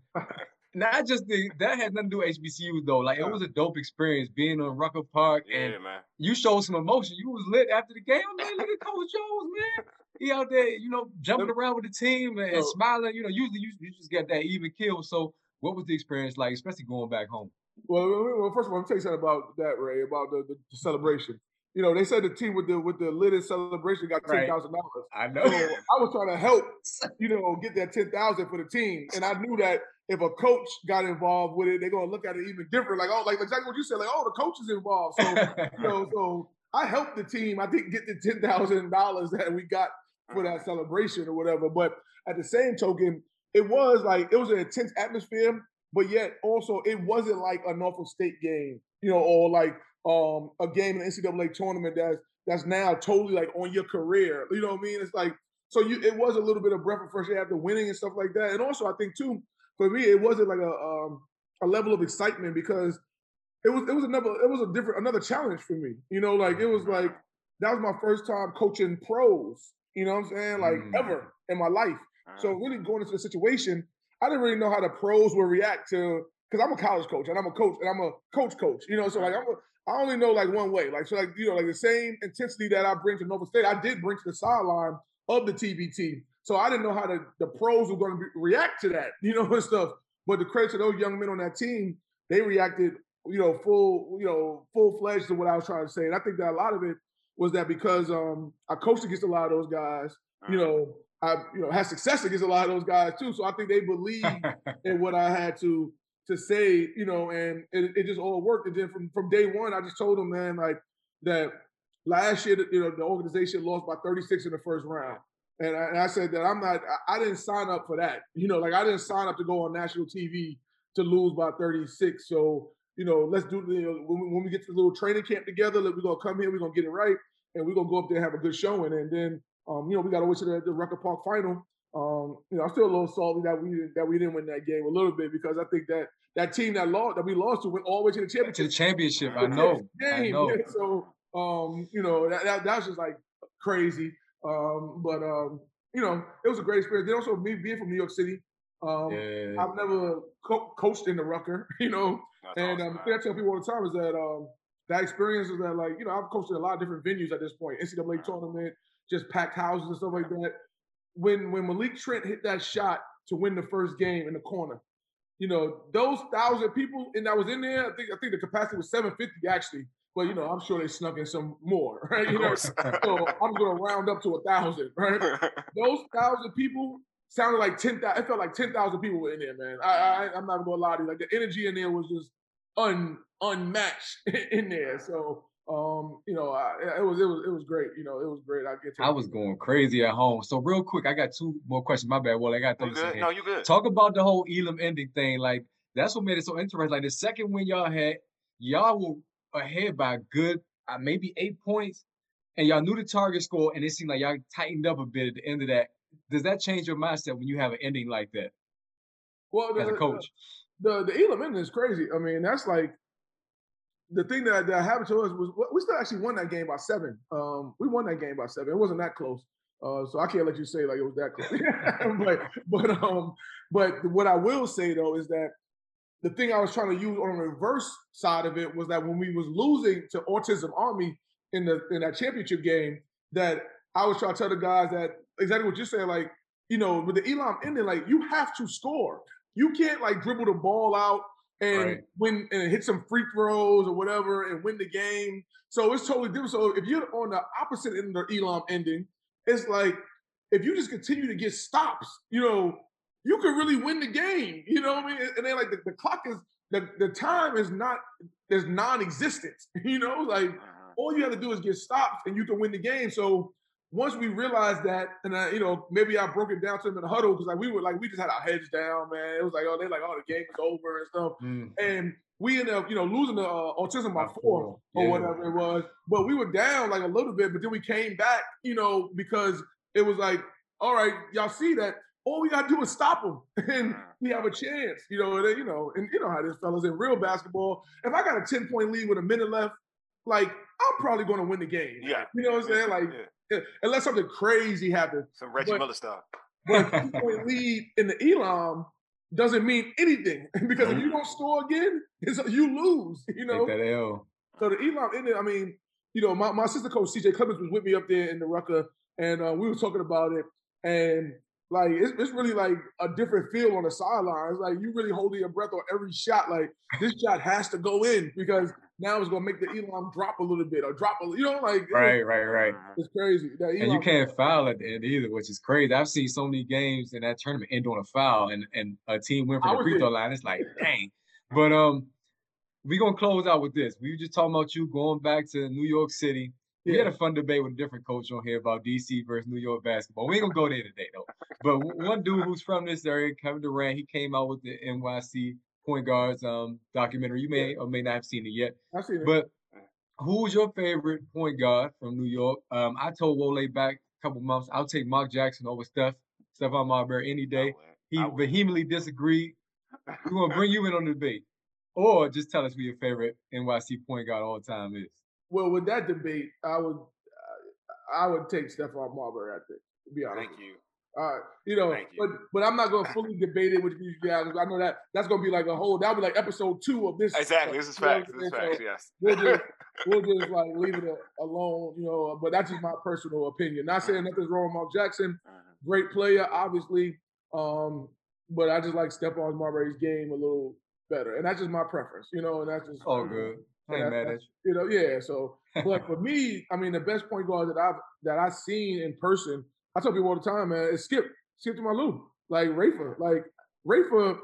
not just the, that had nothing to do with H B C Us though. Like it was a dope experience being on Rucker Park, and Yeah, man. you showed some emotion. You was lit after the game. I'm like, look at Coach Jones, man. He out there, you know, jumping around with the team and, and So- smiling. You know, usually you, you just get that even kill. So what was the experience like, especially going back home? Well, well, first of all, let me tell you something about that, Ray, about the, the, the celebration. You know, they said the team with the with the littest celebration got ten Right. thousand dollars. I know. So I was trying to help, you know, get that ten thousand for the team, and I knew that if a coach got involved with it, they're gonna look at it even different. Like, oh, like exactly what you said, like, oh, the coach is involved. So, you know, so I helped the team. I didn't get the ten thousand dollars that we got for that celebration or whatever. But at the same token, it was like it was an intense atmosphere, but yet also it wasn't like a Norfolk State game, you know, or like um, a game in the N C double A tournament that's that's now totally like on your career. You know what I mean? It's like so you it was a little bit of breath of fresh air after winning and stuff like that. And also I think too, for me, it wasn't like a um, a level of excitement because it was it was another it was a different another challenge for me. You know, like it was like that was my first time coaching pros. You know what I'm saying? Like Mm. ever in my life. So really going into the situation, I didn't really know how the pros would react to because I'm a college coach and I'm a coach and I'm a coach coach. You know, so like I'm a, I only know like one way. Like so like you know like the same intensity that I bring to Norfolk State, I did bring to the sideline of the T B T. So I didn't know how the, the pros were going to be, react to that, you know, and stuff. But the credit to those young men on that team, they reacted, you know, full, you know, full fledged to what I was trying to say. And I think that a lot of it was that because um, I coached against a lot of those guys, you know, I you know had success against a lot of those guys too. So I think they believed in what I had to to say, you know, and it, it just all worked. And then from from day one, I just told them, man, like that last year, you know, the organization lost by thirty-six in the first round. And I, and I said that I'm not, I, I didn't sign up for that. You know, like I didn't sign up to go on national T V to lose by thirty-six. So, you know, let's do, you know, when, we, when we get to the little training camp together, we're going to come here, we're going to get it right, and we're going to go up there and have a good showing. And then, um, you know, we got to wait to the, the Rucker Park final. Um, you know, I'm still a little salty that we that we didn't win that game a little bit because I think that that team that lost that we lost to went all the way to the championship. To the championship, I know. I Game. know. Yeah, so, um, you know, that, that that was just like crazy. Um, but um, you know, it was a great experience. Then also me being from New York City, um, Yeah. I've never co- coached in the Rucker, you know, That's and awesome, um, man. the thing I tell people all the time is that um, that experience is that like you know I've coached in a lot of different venues at this point, N C double A tournament, just packed houses and stuff like that. When when Malik Trent hit that shot to win the first game in the corner, you know those thousand people and that was in there. I think I think the capacity was seven fifty actually, but you know I'm sure they snuck in some more, right? You know, so I'm going to round up to a thousand, right? Those thousand people sounded like ten thousand. It felt like ten thousand people were in there, man. I, I I'm not gonna lie to you. Like the energy in there was just un unmatched in there. So um, you know, I, it was it was it was great. You know, it was great. I get to I was going crazy at home. So real quick, I got two more questions. My bad. Well, I got You thirty good? seconds. No, you good. Talk about the whole Elam ending thing. Like that's what made it so interesting. Like the second win y'all had, y'all were ahead by a good, uh, maybe eight points, and y'all knew the target score, and it seemed like y'all tightened up a bit at the end of that. Does that change your mindset when you have an ending like that well, the, as a coach? The the Elam ending is crazy. I mean, that's like the thing that, that happened to us was we still actually won that game by seven. Um, we won that game by seven. It wasn't that close. Uh, so I can't let you say like it was that close. but but um but what I will say though is that the thing I was trying to use on the reverse side of it was that when we was losing to Autism Army in the in that championship game, that I was trying to tell the guys that exactly what you're saying, like, you know, with the Elam ending, like you have to score. You can't like dribble the ball out and Right. win and hit some free throws or whatever and win the game. So it's totally different. So if you're on the opposite end of the Elam ending, it's like if you just continue to get stops, you know, you could really win the game. You know what I mean? And then like the, the clock is the, the time is not there's non-existent. You know, like all you have to do is get stops and you can win the game. So once we realized that, and I, you know, maybe I broke it down to them in the huddle because like we were like we just had our heads down, man. It was like, oh, they're like, oh, the game is over and stuff. Mm. And we ended up, you know, losing the uh, autism by By four four, or yeah. whatever it was. But we were down like a little bit, but then we came back, you know, because it was like, all right, y'all see that all we gotta do is stop them, and we have a chance, you know. And then, you know, and you know how this fellas in real basketball. If I got a ten point lead with a minute left, like I'm probably going to win the game. Yeah. You know what I'm saying? Like, Yeah. unless something crazy happens. Some Reggie But- Miller stuff. but a two-point lead in the Elam doesn't mean anything because if you don't score again, it's, you lose. You know, Take that L. so the Elam in it. I mean, you know, my, my sister coach C J Clemens was with me up there in the Rucker, and uh, we were talking about it, and like it's, it's really like a different feel on the sideline. It's like you really holding your breath on every shot. Like this shot has to go in because now it's gonna make the Elam drop a little bit or drop a, you know, like Right, right, right. it's crazy. That And you Elam- can't foul at the end either, which is crazy. I've seen so many games in that tournament end on a foul, and, and a team win I from the was free throw there. line. It's like, dang. But um, we're gonna close out with this. We were just talking about you going back to New York City. We Yeah. had a fun debate with a different coach on here about D C versus New York basketball. We ain't gonna go there today though. But w- one dude who's from this area, Kevin Durant, he came out with the N Y C point guards um documentary. You may or may not have seen it yet. I've seen it. But who's your favorite point guard from New York? Um, I told Wole back a couple months, I'll take Mark Jackson over Steph, Stephon Marbury any day. He vehemently disagreed. We're gonna bring you in on the debate. Or just tell us who your favorite N Y C point guard all time is. Well, with that debate, I would uh, I would take Stephon Marbury. I think, to be honest. Thank you. Uh, you know, Thank you. but but I'm not going to fully debate it with you guys. I know that that's going to be like a whole. That'll be like episode two of this. Exactly. This is You know facts. what This is I'm saying? facts. So Yes. We'll just we'll just like leave it a- alone, you know. But that's just my personal opinion. Not saying nothing's wrong with Mark Jackson. Great player, obviously. Um, but I just like Stephon Marbury's game a little better, and that's just my preference, you know. And that's just All good. I ain't that- mad at that's- you know, yeah. So, but for me, I mean, the best point guard that I've that I've seen in person, I tell people all the time, man, is Skip, Skip to my Lou, like Rafa, like Rafa,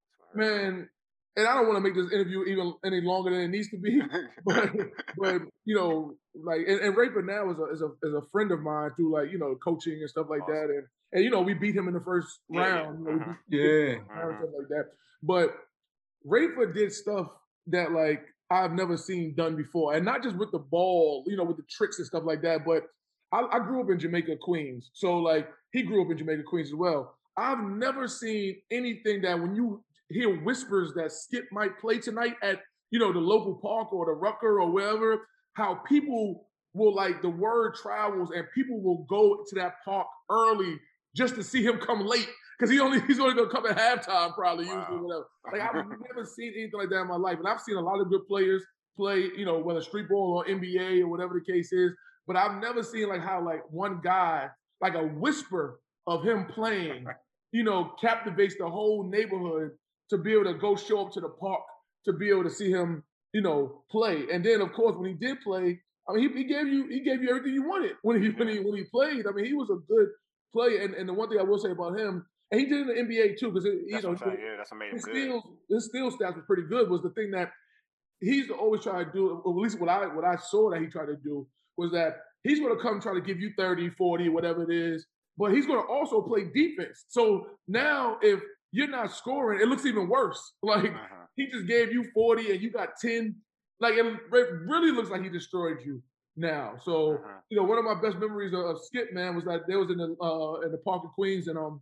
man. And I don't want to make this interview even any longer than it needs to be, but but you know, like, and, and Rafa now is a is a is a friend of mine through like you know coaching and stuff like that, and and you know we beat him in the first Yeah, yeah. round, you know, we beat, we beat Yeah. him in the round, stuff like that. But Rafa did stuff that like I've never seen done before, and not just with the ball, you know, with the tricks and stuff like that. But I, I grew up in Jamaica, Queens, so like he grew up in Jamaica, Queens as well. I've never seen anything that when you hear whispers that Skip might play tonight at you know the local park or the Rucker or wherever, how people will like the word travels and people will go to that park early just to see him come late because he only he's only gonna come at halftime probably usually whatever. Like I've never seen anything like that in my life, and I've seen a lot of good players play, you know, whether street ball or N B A or whatever the case is. But I've never seen like how like one guy, like a whisper of him playing, you know, captivates the whole neighborhood to be able to go show up to the park to be able to see him, you know, play. And then of course when he did play, I mean, he, he gave you he gave you everything you wanted when he when he when he played. I mean, he was a good player. And, and the one thing I will say about him, and he did in the N B A too, because you That's know what I'm saying. Yeah, that's what made him his good. steals his steal stats was pretty good. Was the thing that he used to always try to do, or at least what I what I saw that he tried to do was that he's going to come try to give you thirty, forty, whatever it is, but he's going to also play defense. So now if you're not scoring, it looks even worse. Like Uh-huh. he just gave you forty and you got ten. Like it, it really looks like he destroyed you now. So Uh-huh. you know, one of my best memories of, of Skip, man, was that there was in the uh, in the Park of Queens and um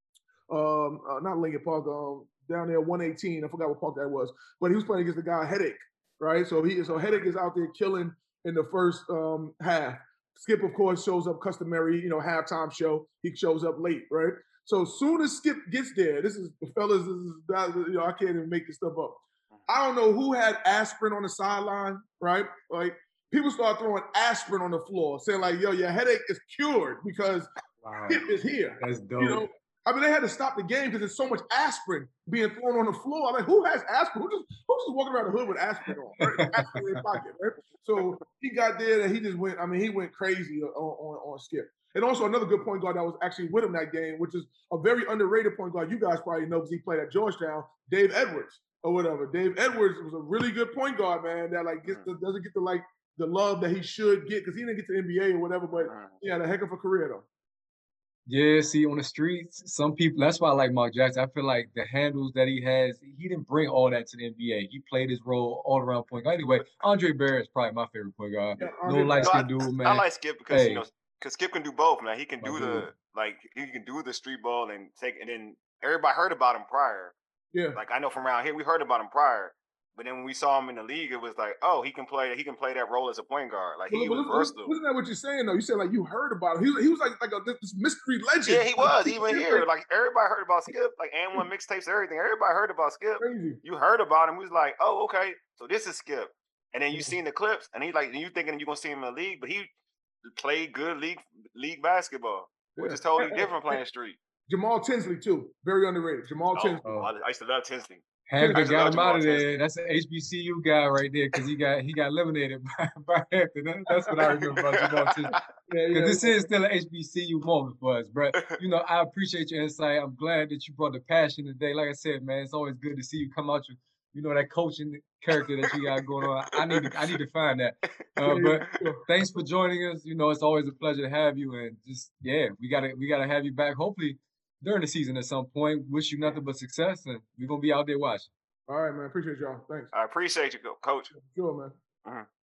um uh, not Lincoln Park, um down there one eighteen. I forgot what park that was, but he was playing against the guy Headache, right? So he so Headache is out there killing in the first um half. Skip, of course, shows up customary, you know, halftime show. He shows up late, right? So as soon as Skip gets there, this is fellas, this is that, you know, I can't even make this stuff up. I don't know who had aspirin on the sideline, right? Like people start throwing aspirin on the floor, saying like, "Yo, your headache is cured because Wow. Skip is here." That's dope. You know, I mean, they had to stop the game because there's so much aspirin being thrown on the floor. I'm like, who has aspirin? Who just who's just walking around the hood with aspirin on? Right? Aspirin in their pocket, right? So he got there and he just went. I mean, he went crazy on, on, on Skip. And also another good point guard that was actually with him that game, which is a very underrated point guard. You guys probably know because he played at Georgetown. Dave Edwards or whatever. Dave Edwards was a really good point guard, man. That like gets the, doesn't get the like the love that he should get because he didn't get to the N B A or whatever. But he had a heck of a career though. Yeah, see, on the streets, some people, that's why I like Mark Jackson. I feel like the handles that he has, he didn't bring all that to the N B A. He played his role all around point guard. Anyway, Andre Barrett is probably my favorite point guard. Yeah, No Andre light No, I, skinned dude, man. I like Skip because Hey. you know, because Skip can do both. Man, he can My do dude. the like he can do the street ball and take, and then everybody heard about him prior. Yeah. Like I know from around here, we heard about him prior, But then when we saw him in the league, it was like, oh, he can play. He can play that role as a point guard. Like he Well, was well, versatile. Wasn't that what you're saying though? You said like you heard about him. He was, he was like like a, this mystery legend. Yeah, he was even here. Like everybody heard about Skip. Like and one mixtapes, everything. Everybody heard about Skip. Crazy. You heard about him. We was like, oh, okay, so this is Skip. And then you seen the clips, and he like you thinking you're gonna see him in the league, but he played good league league basketball, which Yeah. is totally different playing street. Jamal Tinsley too, very underrated. Jamal Oh, Tinsley. I I used to love Tinsley. I Hampton used to got love him out of Jamal there. That's an H B C U guy right there because he got he got eliminated by, by Hampton. That- That's what I remember about Jamal Tinsley. Yeah, Because yeah. this is still an H B C U moment for us, bro. You know, I appreciate your insight. I'm glad that you brought the passion today. Like I said, man, it's always good to see you come out your, you know, that coaching character that you got going on. I need to, I need to find that. Uh, but thanks for joining us. You know, it's always a pleasure to have you, and just yeah, we gotta we gotta have you back. Hopefully during the season at some point. Wish you nothing but success, and we're gonna be out there watching. All right, man. Appreciate y'all. Thanks. I appreciate you, Coach. Sure, man. Mhm.